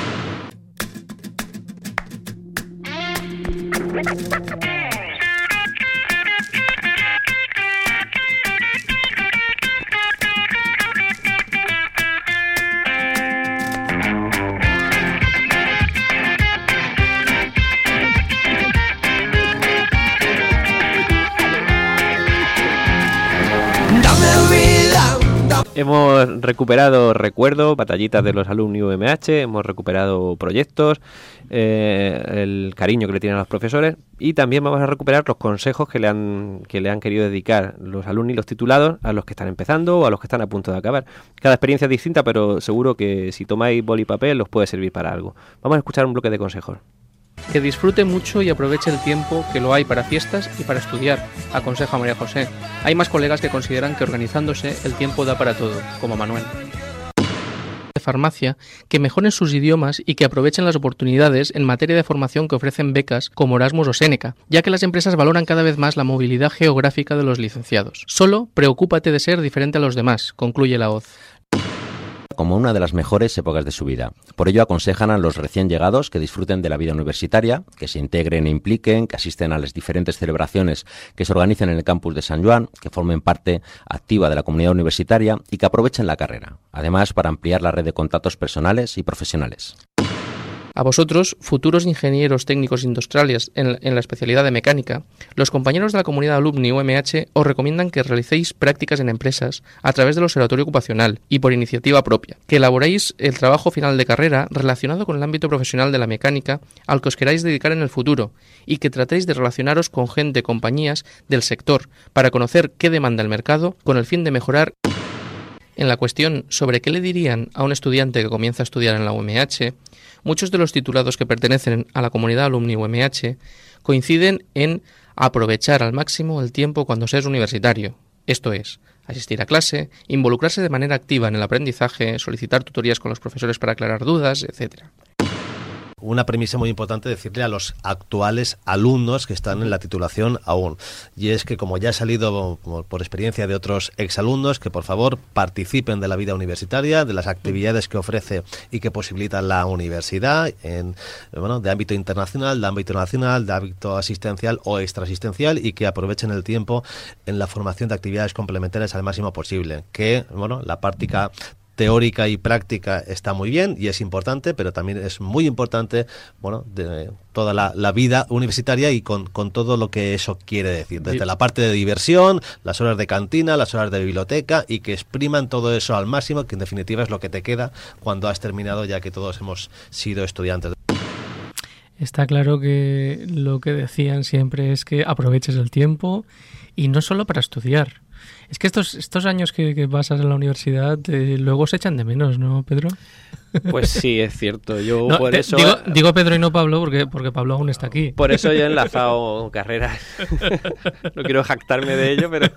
Hemos recuperado recuerdos, batallitas de los alumni U M H, hemos recuperado proyectos, eh, el cariño que le tienen a los profesores y también vamos a recuperar los consejos que le han que le han querido dedicar los alumni y los titulados a los que están empezando o a los que están a punto de acabar. Cada experiencia es distinta, pero seguro que si tomáis boli y papel os puede servir para algo. Vamos a escuchar un bloque de consejos. Que disfrute mucho y aproveche el tiempo que lo hay para fiestas y para estudiar, aconseja María José. Hay más colegas que consideran que organizándose el tiempo da para todo, como Manuel. De farmacia, que mejoren sus idiomas y que aprovechen las oportunidades en materia de formación que ofrecen becas como Erasmus o Seneca, ya que las empresas valoran cada vez más la movilidad geográfica de los licenciados. Solo preocúpate de ser diferente a los demás, concluye la hoz. Como una de las mejores épocas de su vida. Por ello aconsejan a los recién llegados que disfruten de la vida universitaria, que se integren e impliquen, que asisten a las diferentes celebraciones que se organicen en el campus de San Joan, que formen parte activa de la comunidad universitaria y que aprovechen la carrera, además para ampliar la red de contactos personales y profesionales. A vosotros, futuros ingenieros técnicos industriales en, en la especialidad de mecánica, los compañeros de la comunidad alumni U M H os recomiendan que realicéis prácticas en empresas a través del observatorio ocupacional y por iniciativa propia, que elaboréis el trabajo final de carrera relacionado con el ámbito profesional de la mecánica al que os queráis dedicar en el futuro y que tratéis de relacionaros con gente, compañías del sector para conocer qué demanda el mercado con el fin de mejorar. En la cuestión sobre qué le dirían a un estudiante que comienza a estudiar en la U M H, muchos de los titulados que pertenecen a la comunidad alumni U M H coinciden en aprovechar al máximo el tiempo cuando se es universitario, esto es, asistir a clase, involucrarse de manera activa en el aprendizaje, solicitar tutorías con los profesores para aclarar dudas, etcétera. una premisa muy importante decirle a los actuales alumnos que están en la titulación aún, y es que, como ya ha salido por experiencia de otros exalumnos, que por favor participen de la vida universitaria, de las actividades que ofrece y que posibilita la universidad, en, bueno, de ámbito internacional, de ámbito nacional, de ámbito asistencial o extraasistencial, y que aprovechen el tiempo en la formación de actividades complementarias al máximo posible. Que, bueno, la práctica teórica y práctica está muy bien y es importante, pero también es muy importante, bueno, de toda la, la vida universitaria y con, con todo lo que eso quiere decir, desde la parte de diversión, las horas de cantina, las horas de biblioteca, y que expriman todo eso al máximo, que en definitiva es lo que te queda cuando has terminado, ya que todos hemos sido estudiantes. Está claro que lo que decían siempre es que aproveches el tiempo, y no solo para estudiar. Es que estos estos años que, que pasas en la universidad eh, luego se echan de menos, ¿no, Pedro? Pues sí, es cierto. Yo no, por te, eso digo, digo Pedro y no Pablo porque porque Pablo aún está aquí. Por eso yo he enlazado carreras. No quiero jactarme de ello, pero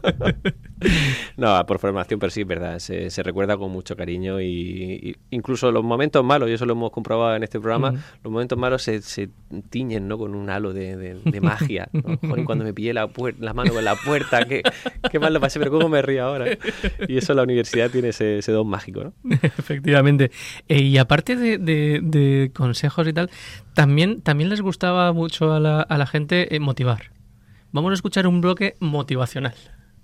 no, por formación, pero sí, es verdad. Se, se recuerda con mucho cariño, y, y incluso los momentos malos, y eso lo hemos comprobado en este programa, uh-huh. Los momentos malos se, se tiñen, ¿no?, con un halo de, de, de magia, ¿no? Joder, cuando me pillé la, puer- la mano con la puerta, qué, qué mal lo pasé, pero cómo me río ahora. Y eso la universidad tiene ese, ese don mágico, ¿no? Efectivamente. Eh, y aparte de, de, de consejos y tal, también, también les gustaba mucho a la, a la gente eh, motivar. Vamos a escuchar un bloque motivacional.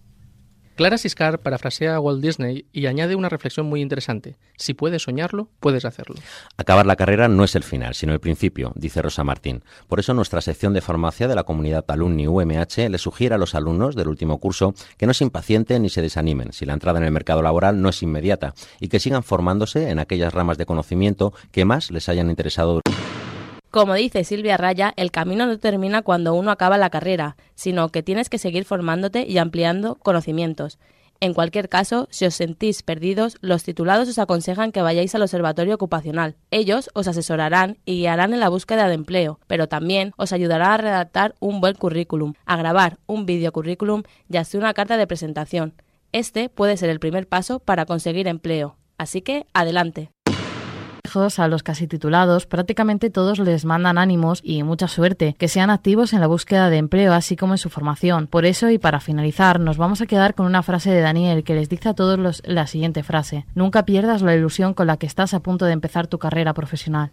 Clara Siscar parafrasea a Walt Disney y añade una reflexión muy interesante. Si puedes soñarlo, puedes hacerlo. Acabar la carrera no es el final, sino el principio, dice Rosa Martín. Por eso nuestra sección de farmacia de la comunidad Alumni U M H le sugiere a los alumnos del último curso que no se impacienten ni se desanimen si la entrada en el mercado laboral no es inmediata, y que sigan formándose en aquellas ramas de conocimiento que más les hayan interesado. Como dice Silvia Raya, el camino no termina cuando uno acaba la carrera, sino que tienes que seguir formándote y ampliando conocimientos. En cualquier caso, si os sentís perdidos, los titulados os aconsejan que vayáis al Observatorio Ocupacional. Ellos os asesorarán y guiarán en la búsqueda de empleo, pero también os ayudarán a redactar un buen currículum, a grabar un video currículum y a hacer una carta de presentación. Este puede ser el primer paso para conseguir empleo. Así que, adelante. A los casi titulados, prácticamente todos les mandan ánimos y mucha suerte, que sean activos en la búsqueda de empleo, así como en su formación. Por eso, y para finalizar, nos vamos a quedar con una frase de Daniel que les dice a todos los, la siguiente frase: nunca pierdas la ilusión con la que estás a punto de empezar tu carrera profesional.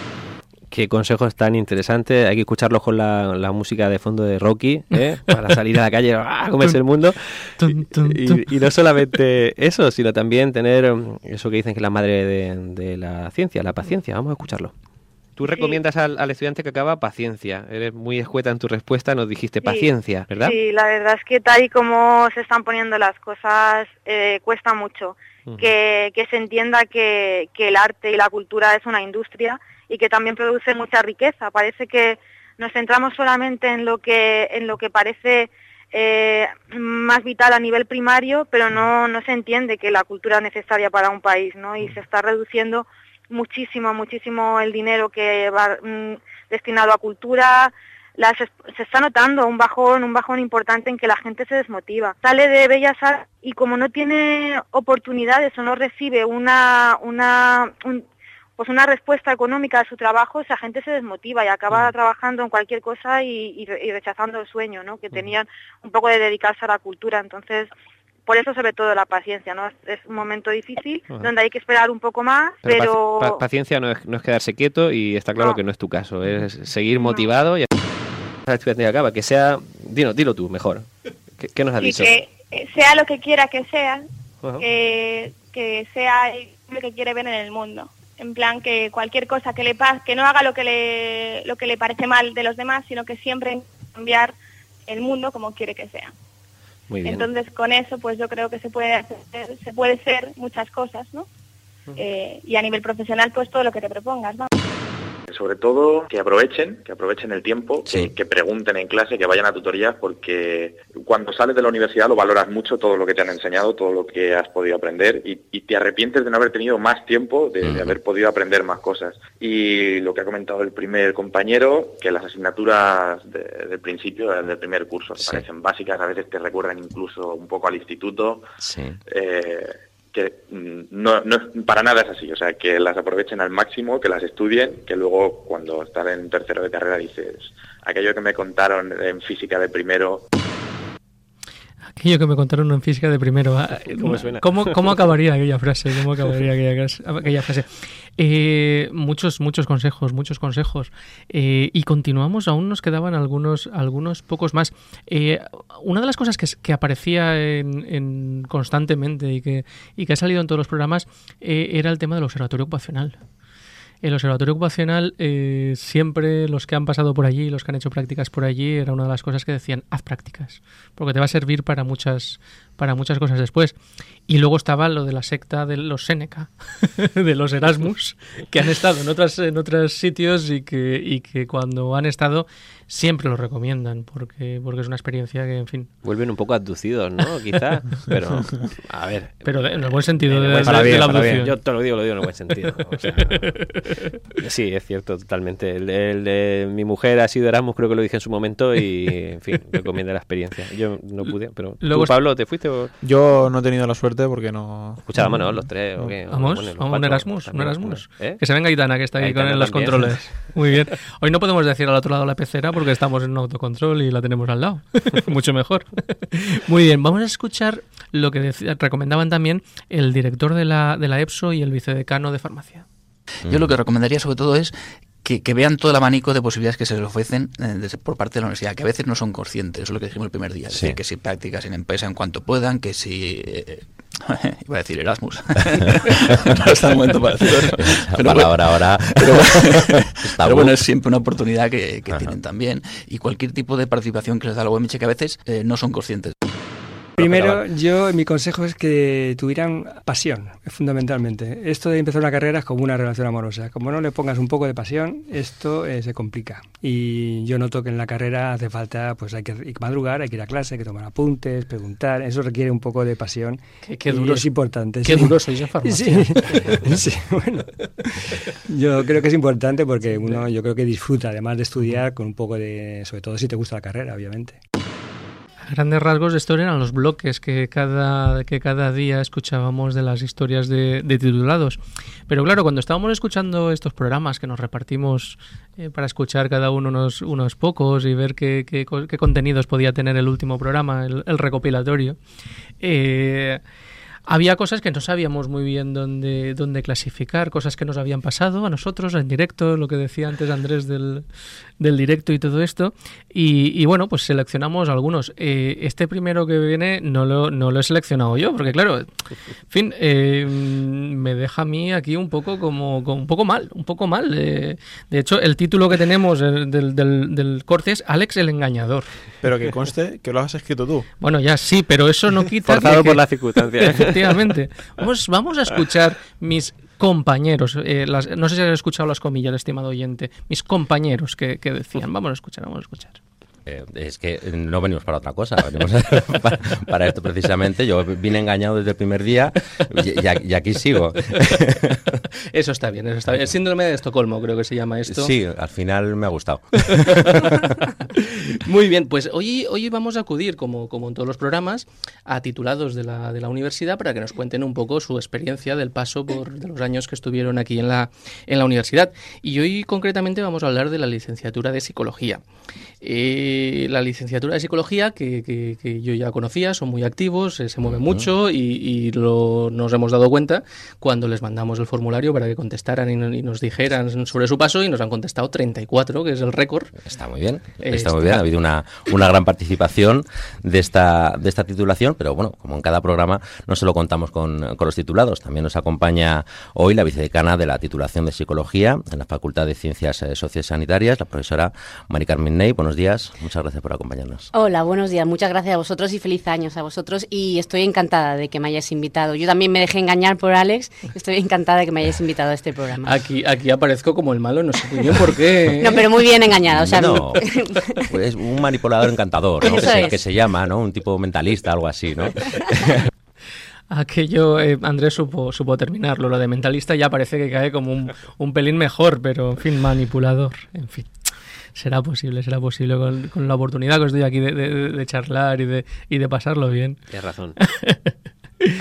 Qué consejos tan interesantes. Hay que escucharlos con la, la música de fondo de Rocky, ¿eh? Para salir a la calle a comerse el mundo. Y, y no solamente eso, sino también tener eso que dicen que es la madre de, de la ciencia, la paciencia. Vamos a escucharlo. Tú recomiendas sí. al, al estudiante que acaba paciencia. Eres muy escueta en tu respuesta, nos dijiste sí. paciencia, ¿verdad? Sí, la verdad es que tal y como se están poniendo las cosas, eh, cuesta mucho uh-huh. que, que se entienda que, que el arte y la cultura es una industria y que también produce mucha riqueza. Parece que nos centramos solamente en lo que en lo que parece eh, más vital a nivel primario, pero no no se entiende que la cultura es necesaria para un país, ¿no? Y se está reduciendo muchísimo, muchísimo el dinero que va mm, destinado a cultura. Las, se está notando un bajón, un bajón importante en que la gente se desmotiva. Sale de Bellas Artes y como no tiene oportunidades o no recibe una una un, pues una respuesta económica a su trabajo, esa gente se desmotiva y acaba uh-huh. trabajando en cualquier cosa y, y, y rechazando el sueño, ¿no? Que uh-huh. tenían un poco de dedicarse a la cultura. Entonces, por eso sobre todo la paciencia, ¿no? Es, es un momento difícil uh-huh. donde hay que esperar un poco más, pero... pero... Pa- paciencia no es, no es quedarse quieto y está claro no. que no es tu caso, es seguir motivado no. y acaba, que sea... Dilo, dilo tú, mejor. ¿Qué, qué nos has sí, dicho? Que sea lo que quiera que sea, uh-huh. que, que sea lo que quiere ver en el mundo. En plan que cualquier cosa que le pase, que no haga lo que le lo que le parece mal de los demás, sino que siempre cambiar el mundo como quiere que sea. Muy bien. Entonces con eso pues yo creo que se puede hacer, se puede ser muchas cosas, ¿no? Uh-huh. Eh, y a nivel profesional pues todo lo que te propongas, ¿no? Sobre todo que aprovechen, que aprovechen el tiempo, sí. que, que pregunten en clase, que vayan a tutorías, porque cuando sales de la universidad lo valoras mucho, todo lo que te han enseñado, todo lo que has podido aprender, y, y te arrepientes de no haber tenido más tiempo, de, uh-huh. de haber podido aprender más cosas. Y lo que ha comentado el primer compañero, que las asignaturas de, del principio, del primer curso, sí. parecen básicas, a veces te recuerdan incluso un poco al instituto. Sí. Eh, que no, no para nada es así, o sea, que las aprovechen al máximo, que las estudien, que luego cuando están en tercero de carrera dices, aquello que me contaron en física de primero... Aquello que me contaron en física de primero. ¿Cómo suena? ¿Cómo, cómo acabaría aquella frase? ¿Cómo acabaría aquella, aquella frase? Eh, muchos, muchos consejos, muchos consejos. Eh, y continuamos, aún nos quedaban algunos, algunos pocos más. Eh, una de las cosas que, que aparecía en, en constantemente y que, y que ha salido en todos los programas eh, era el tema del observatorio ocupacional. El observatorio ocupacional, eh, siempre los que han pasado por allí, los que han hecho prácticas por allí, era una de las cosas que decían, haz prácticas, porque te va a servir para muchas, para muchas cosas después. Y luego estaba lo de la secta de los Séneca, de los Erasmus, que han estado en otras, en otros sitios y que, y que cuando han estado siempre lo recomiendan, porque, porque es una experiencia que, en fin... Vuelven un poco abducidos, ¿no? Quizá, pero, a ver... Pero en el buen sentido de, buen, de, de, bien, de la abducción. Bien. Yo te lo digo, lo digo en el buen sentido. O sea, sí, es cierto, totalmente. El, el, el, mi mujer ha sido Erasmus, creo que lo dije en su momento, y, en fin, recomienda la experiencia. Yo no pude, pero... Luego, ¿tú, Pablo, te fuiste? O... Yo no he tenido la suerte porque no... Escuchábamos, ¿no? Los tres, ¿o qué? Vamos, bueno, vamos, un Erasmus, un Erasmus. ¿Eh? Que se venga Aitana, que está ahí Aitana con los también. Controles. Muy bien. Hoy no podemos decir al otro lado la pecera porque estamos en un autocontrol y la tenemos al lado. Mucho mejor. Muy bien, vamos a escuchar lo que decía, recomendaban también el director de la, de la EPSO y el vicedecano de farmacia. Yo lo que recomendaría sobre todo es que, que vean todo el abanico de posibilidades que se les ofrecen eh, desde, por parte de la universidad, que a veces no son conscientes, eso es lo que dijimos el primer día, sí. Es decir, que si prácticas en empresa en cuanto puedan, que si... Eh, iba a decir Erasmus. No está el momento para decirlo. Pero bueno, ahora, ahora. Pero, pero bueno, es siempre una oportunidad que, que tienen también. Y cualquier tipo de participación que les da la U M H que a veces eh, no son conscientes. Primero, yo mi consejo es que tuvieran pasión, fundamentalmente. Esto de empezar una carrera es como una relación amorosa. Como no le pongas un poco de pasión, esto eh, se complica. Y yo noto que en la carrera hace falta, pues hay que, hay que madrugar, hay que ir a clase, hay que tomar apuntes, preguntar. Eso requiere un poco de pasión. Qué, qué duro, es importante. Qué sí. duro sois en farmacia. Sí. Sí, bueno. Yo creo que es importante porque uno, yo creo que disfruta, además de estudiar, con un poco de, sobre todo si te gusta la carrera, obviamente. A grandes rasgos, estos eran los bloques que cada, que cada día escuchábamos de las historias de, de titulados. Pero claro, cuando estábamos escuchando estos programas que nos repartimos eh, para escuchar cada uno unos, unos pocos y ver qué, qué, qué contenidos podía tener el último programa, el, el recopilatorio, eh, había cosas que no sabíamos muy bien dónde, dónde clasificar, cosas que nos habían pasado a nosotros en directo, lo que decía antes Andrés del, del directo y todo esto. Y, y bueno, pues seleccionamos algunos. Eh, este primero que viene no lo, no lo he seleccionado yo, porque claro, en fin, eh, me deja a mí aquí un poco como, como un poco mal, un poco mal. Eh, de hecho, el título que tenemos del, del, del corte es Alex el Engañador. Pero que conste que lo has escrito tú. Bueno, ya sí, pero eso no quita... Forzado que, por las circunstancias. Efectivamente. Vamos, vamos a escuchar mis compañeros, eh, las, no sé si has escuchado las comillas, estimado oyente, mis compañeros que, que decían. Vamos a escuchar, vamos a escuchar. Eh, es que no venimos para otra cosa, venimos para, para esto precisamente. Yo vine engañado desde el primer día y, y, y aquí sigo. Eso está bien, eso está bien. El síndrome de Estocolmo creo que se llama esto. Sí, al final me ha gustado. Muy bien, pues hoy, hoy vamos a acudir, como, como en todos los programas, a titulados de la, de la universidad para que nos cuenten un poco su experiencia del paso por de los años que estuvieron aquí en la, en la universidad. Y hoy concretamente vamos a hablar de la licenciatura de Psicología. Eh, la licenciatura de Psicología, que, que, que yo ya conocía, son muy activos, eh, se mueven uh-huh. mucho y, y lo, nos hemos dado cuenta cuando les mandamos el formulario para que contestaran y, y nos dijeran sobre su paso, y nos han contestado treinta y cuatro, que es el récord. Está muy bien, está, está muy bien, ha habido una, una gran participación de esta, de esta titulación, pero bueno, como en cada programa no se lo contamos con, con los titulados. También nos acompaña hoy la vicedecana de la titulación de Psicología en la Facultad de Ciencias eh, Sociosanitarias, la profesora Mari Carmen Ney. Buenos días, muchas gracias por acompañarnos. Hola, buenos días, muchas gracias a vosotros y feliz años a vosotros, y estoy encantada de que me hayáis invitado. Yo también me dejé engañar por Alex, estoy encantada de que me hayáis invitado a este programa. Aquí, aquí aparezco como el malo, no sé muy bien por qué. No, pero muy bien engañada, o sea... No, pues es un manipulador encantador, ¿no? Que se, que se llama, ¿no? Un tipo mentalista, algo así, ¿no? Aquello, eh, Andrés supo, supo terminarlo, lo de mentalista ya parece que cae como un, un pelín mejor, pero en fin, manipulador, en fin. Será posible, será posible con, con la oportunidad que os doy aquí de, de, de charlar y de, y de pasarlo bien. Tienes razón.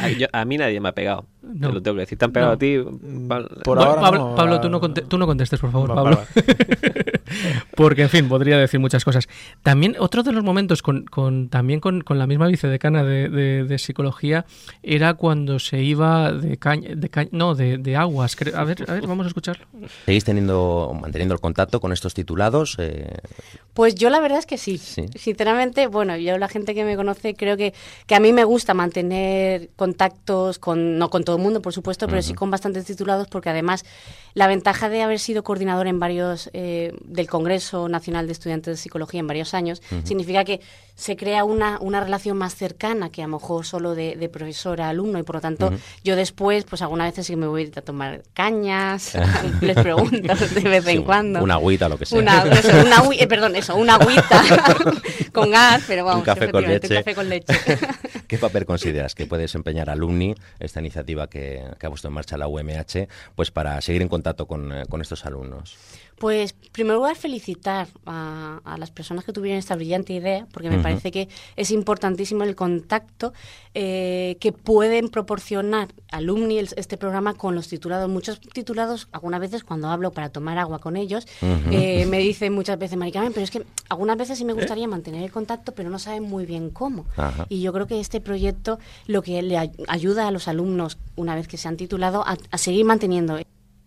A, yo, a mí nadie me ha pegado. No. Te lo tengo que decir. ¿Te han pegado No. a ti? Pablo, Por Bueno, ahora Pablo, no, Pablo la- tú, no conte- tú no contestes, por favor, No, Pablo. vale, Porque, en fin, podría decir muchas cosas. También, otro de los momentos, con, con también con, con la misma vicedecana de, de, de psicología, era cuando se iba de caña, de caña no, de, de aguas. Cre- A ver, a ver, vamos a escucharlo. ¿Seguís teniendo, manteniendo el contacto con estos titulados? Eh, Pues yo la verdad es que sí. Sí. Sinceramente, bueno, yo la gente que me conoce creo que, que a mí me gusta mantener contactos con, no con todo el mundo, por supuesto, pero Ujú. sí con bastantes titulados, porque además la ventaja de haber sido coordinador en varios, eh, del Congreso Nacional de Estudiantes de Psicología en varios años, Ujú. significa que se crea una, una relación más cercana que a lo mejor solo de, de profesor a alumno, y por lo tanto Ujú. yo después, pues algunas veces sí que me voy a tomar cañas, les pregunto de vez en sí, cuando. una agüita, lo que sea. Una, eso, una agüi- eh, perdón, eso, una agüita con gas, pero vamos, Un café con efectivamente, leche. un café con leche. ¿Qué papel consideras que puede desempeñar Alumni, esta iniciativa que, que ha puesto en marcha la U M H, pues para seguir en contacto con, eh, con estos alumnos? Pues, en primer lugar, felicitar a, a las personas que tuvieron esta brillante idea, porque me Ujú. parece que es importantísimo el contacto eh, que pueden proporcionar alumni el- este programa con los titulados. Muchos titulados, algunas veces cuando hablo para tomar agua con ellos, Ujú. eh, me dicen muchas veces, Mari Carmen, pero es que algunas veces sí me gustaría mantener el contacto, pero no saben muy bien cómo. Ajá. Y yo creo que este proyecto lo que le ay- ayuda a los alumnos, una vez que se han titulado, a, a seguir manteniendo.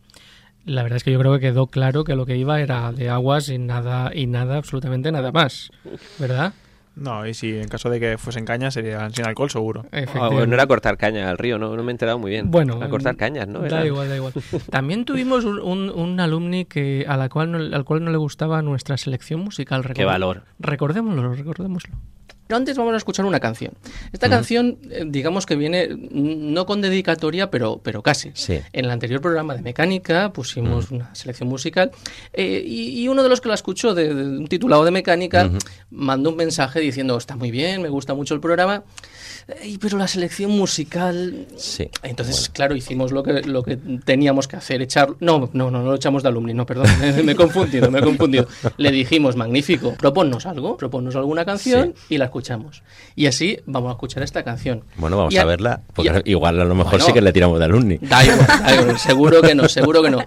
La verdad es que yo creo que quedó claro que lo que iba era de aguas y nada, y nada, absolutamente nada más, ¿verdad? No, y si en caso de que fuesen cañas serían sin alcohol, seguro. Ah, bueno, no era cortar caña al río, no, no me he enterado muy bien. Bueno, Era cortar cañas, ¿no? Da Era- igual, da igual. También tuvimos un, un, un alumni que a la cual no, al cual no le gustaba nuestra selección musical. Qué valor. Recordémoslo, recordémoslo. Pero antes vamos a escuchar una canción. Esta canción, eh, digamos que viene mm, no con dedicatoria, pero, pero casi. Sí. En el anterior programa de mecánica pusimos una selección musical eh, y, y uno de los que la escuchó, de, de un titulado de mecánica, Ujú. mandó un mensaje diciendo, está muy bien, me gusta mucho el programa, eh, pero la selección musical... Sí. Entonces, claro, hicimos lo que, lo que teníamos que hacer, echar... No, no, no, no lo echamos de alumni, no, perdón, me, me he confundido, me he confundido. Le dijimos, magnífico, proponnos algo, proponnos alguna canción y la escuchamos. Y así vamos a escuchar esta canción. Bueno, vamos Y a, verla, porque y a- igual a lo mejor Bueno, sí que le tiramos de Alumni. Da igual, da igual, seguro que no, seguro que no.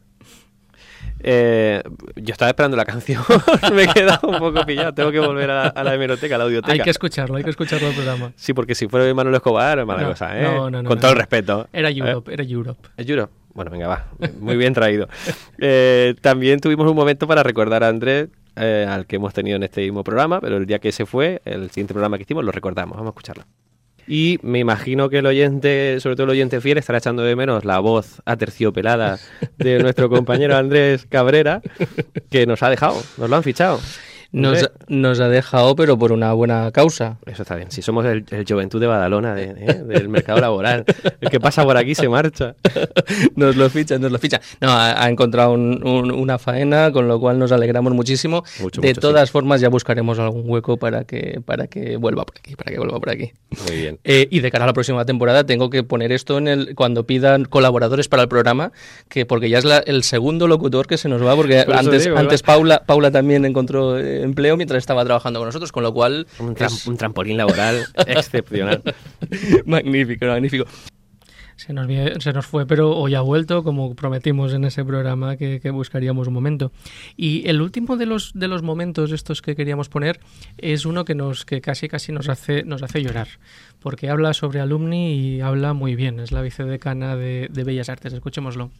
Eh, yo estaba esperando la canción, me he quedado un poco pillado, tengo que volver a la, a la hemeroteca, a la audioteca. Hay que escucharlo, hay que escucharlo el programa. Sí, porque si fuera Manuel Escobar, mala No, cosa, ¿eh? no, no, no, Con no, todo el no. respeto. Era ¿Eh? Europe, era Europe. ¿Es Europe? Bueno, venga, va. Muy bien traído. Eh, también tuvimos un momento para recordar a Andrés, eh, al que hemos tenido en este mismo programa, pero el día que se fue, el siguiente programa que hicimos, lo recordamos. Vamos a escucharlo. Y me imagino que el oyente, sobre todo el oyente fiel, estará echando de menos la voz aterciopelada de nuestro compañero Andrés Cabrera, que nos ha dejado, nos lo han fichado. Nos, Andrés, nos ha dejado, pero por una buena causa. Eso está bien. Si somos el, el Juventud de Badalona, de, ¿eh? del mercado laboral. El que pasa por aquí se marcha. Nos lo ficha, nos lo ficha. No, ha, ha encontrado un- un- una faena, con lo cual nos alegramos muchísimo. Mucho, de mucho, todas formas, ya buscaremos algún hueco para que, para que vuelva por aquí, para que vuelva por aquí. Muy bien. Eh, y de cara a la próxima temporada tengo que poner esto en el cuando pidan colaboradores para el programa, que porque ya es la- el segundo locutor que se nos va, porque Por eso antes, digo, antes ¿verdad? Paula, Paula también encontró eh, empleo mientras estaba trabajando con nosotros, con lo cual... Un, tram- es- un trampolín laboral excepcional. Magnífico, magnífico. Se nos, vie- se nos fue, pero hoy ha vuelto, como prometimos en ese programa que, que buscaríamos un momento. Y el último de los de los momentos estos que queríamos poner es uno que nos que casi casi nos hace nos hace llorar, porque habla sobre alumni y habla muy bien. Es la vicedecana de, de Bellas Artes. Escuchémoslo.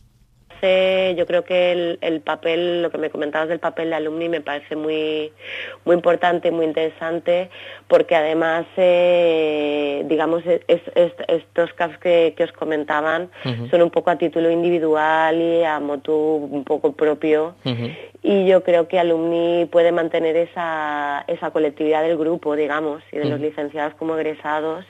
Yo creo que el, el papel, lo que me comentabas del papel de alumni me parece muy, muy importante, muy interesante, porque además, eh, digamos, es, es- estos casos que, que os comentaban Ujú. son un poco a título individual y a motu un poco propio, y yo creo que alumni puede mantener esa, esa colectividad del grupo, digamos, y de los Ujú. licenciados como egresados,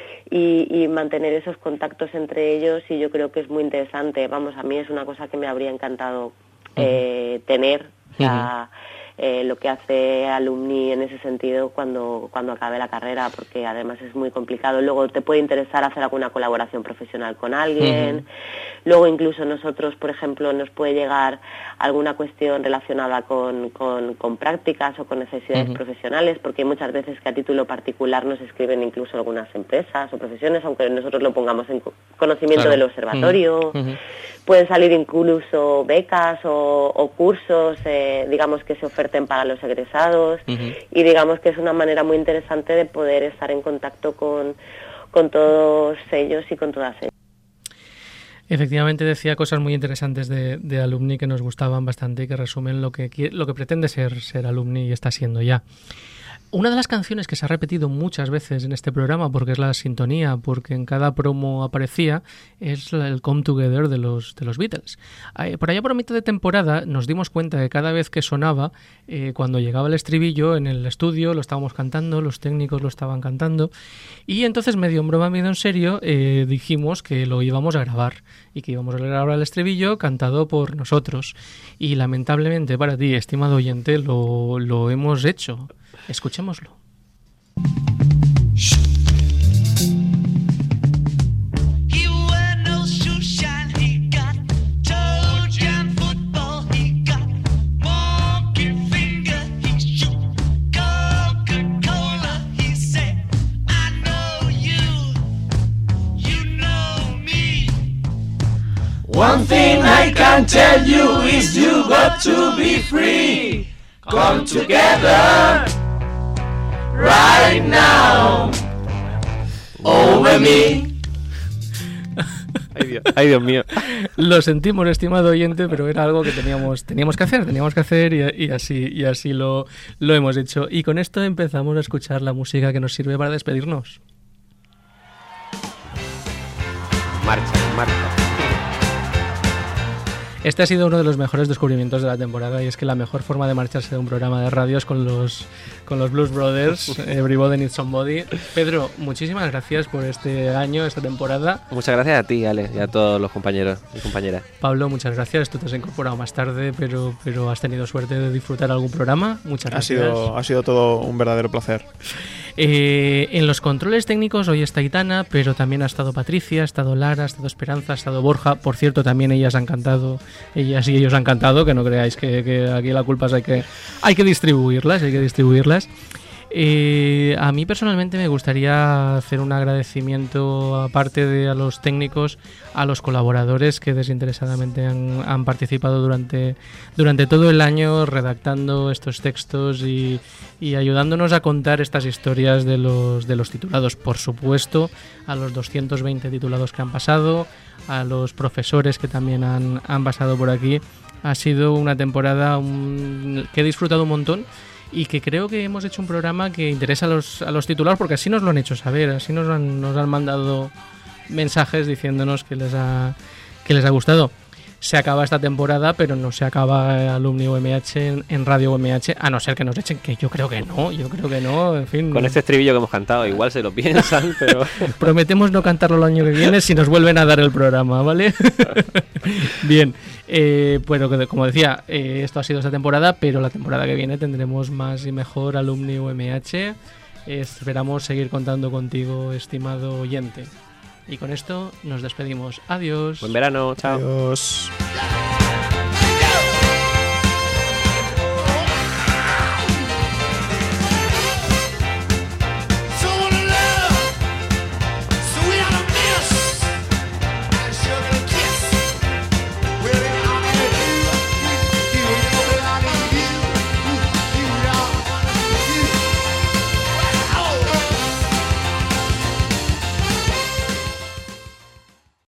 y, y mantener esos contactos entre ellos, y yo creo que es muy interesante. Vamos, a mí es una cosa que me habría encantado eh, tener. O sea, eh, lo que hace Alumni en ese sentido cuando, cuando acabe la carrera, porque además es muy complicado. Luego te puede interesar hacer alguna colaboración profesional con alguien. Uh-huh. Luego incluso nosotros, por ejemplo, nos puede llegar alguna cuestión relacionada con, con, con prácticas o con necesidades uh-huh. profesionales, porque hay muchas veces que a título particular nos escriben incluso algunas empresas o profesiones, aunque nosotros lo pongamos en conocimiento claro. del observatorio. Uh-huh. Pueden salir incluso becas o, o cursos, eh, digamos, que se oferten para los egresados uh-huh. y digamos que es una manera muy interesante de poder estar en contacto con, con todos ellos y con todas ellas. Efectivamente decía cosas muy interesantes de, de Alumni que nos gustaban bastante y que resumen lo que, lo que pretende ser, ser Alumni y está siendo ya. Una de las canciones que se ha repetido muchas veces en este programa, porque es la sintonía, porque en cada promo aparecía, es el Come Together de los, de los Beatles. Por allá por mitad de temporada nos dimos cuenta que cada vez que sonaba, eh, cuando llegaba el estribillo en el estudio, lo estábamos cantando, los técnicos lo estaban cantando, y entonces medio en broma, medio en serio, eh, dijimos que lo íbamos a grabar, y que íbamos a grabar el estribillo cantado por nosotros. Y lamentablemente para ti, estimado oyente, lo, lo hemos hecho. Escuchémoslo. One thing I can tell you is you got to be free. Come together right now over me. Ay Dios, ay, Dios mío. Lo sentimos, estimado oyente, pero era algo que teníamos teníamos que hacer, teníamos que hacer y, y así y así lo, lo hemos hecho. Y con esto empezamos a escuchar la música que nos sirve para despedirnos. Marcha, marcha. Este ha sido uno de los mejores descubrimientos de la temporada y es que la mejor forma de marcharse de un programa de radio es con los, con los Blues Brothers, Everybody Needs Somebody. Pedro, muchísimas gracias por este año, esta temporada. Muchas gracias a ti, Ale, y a todos los compañeros y compañeras. Pablo, muchas gracias. Tú te has incorporado más tarde, pero, pero has tenido suerte de disfrutar algún programa. Muchas gracias. Ha sido, ha sido todo un verdadero placer. Eh, en los controles técnicos hoy está Aitana, pero también ha estado Patricia, ha estado Lara, ha estado Esperanza, ha estado Borja. Por cierto, también ellas han cantado, ellas y ellos han cantado, que no creáis que, que aquí la culpa es hay que, hay que distribuirlas, hay que distribuirlas. Eh, a mí personalmente me gustaría hacer un agradecimiento, aparte de a los técnicos, a los colaboradores que desinteresadamente han, han participado durante, durante todo el año redactando estos textos y, y ayudándonos a contar estas historias de los, de los titulados. Por supuesto, a los doscientos veinte titulados que han pasado, a los profesores que también han, han pasado por aquí. Ha sido una temporada un, que he disfrutado un montón. Y que creo que hemos hecho un programa que interesa a los, a los titulados, porque así nos lo han hecho saber, así nos han, nos han mandado mensajes diciéndonos que les ha, que les ha gustado. Se acaba esta temporada, pero no se acaba Alumni U M H en, en Radio U M H, a no ser que nos echen, que yo creo que no, yo creo que no, en fin. Con este estribillo que hemos cantado, igual se lo piensan, pero... Prometemos no cantarlo el año que viene si nos vuelven a dar el programa, ¿vale? Bien, eh, bueno, como decía, eh, esto ha sido esta temporada, pero la temporada que viene tendremos más y mejor Alumni U M H. Eh, esperamos seguir contando contigo, estimado oyente. Y con esto nos despedimos. Adiós. Buen verano. Chao. Adiós.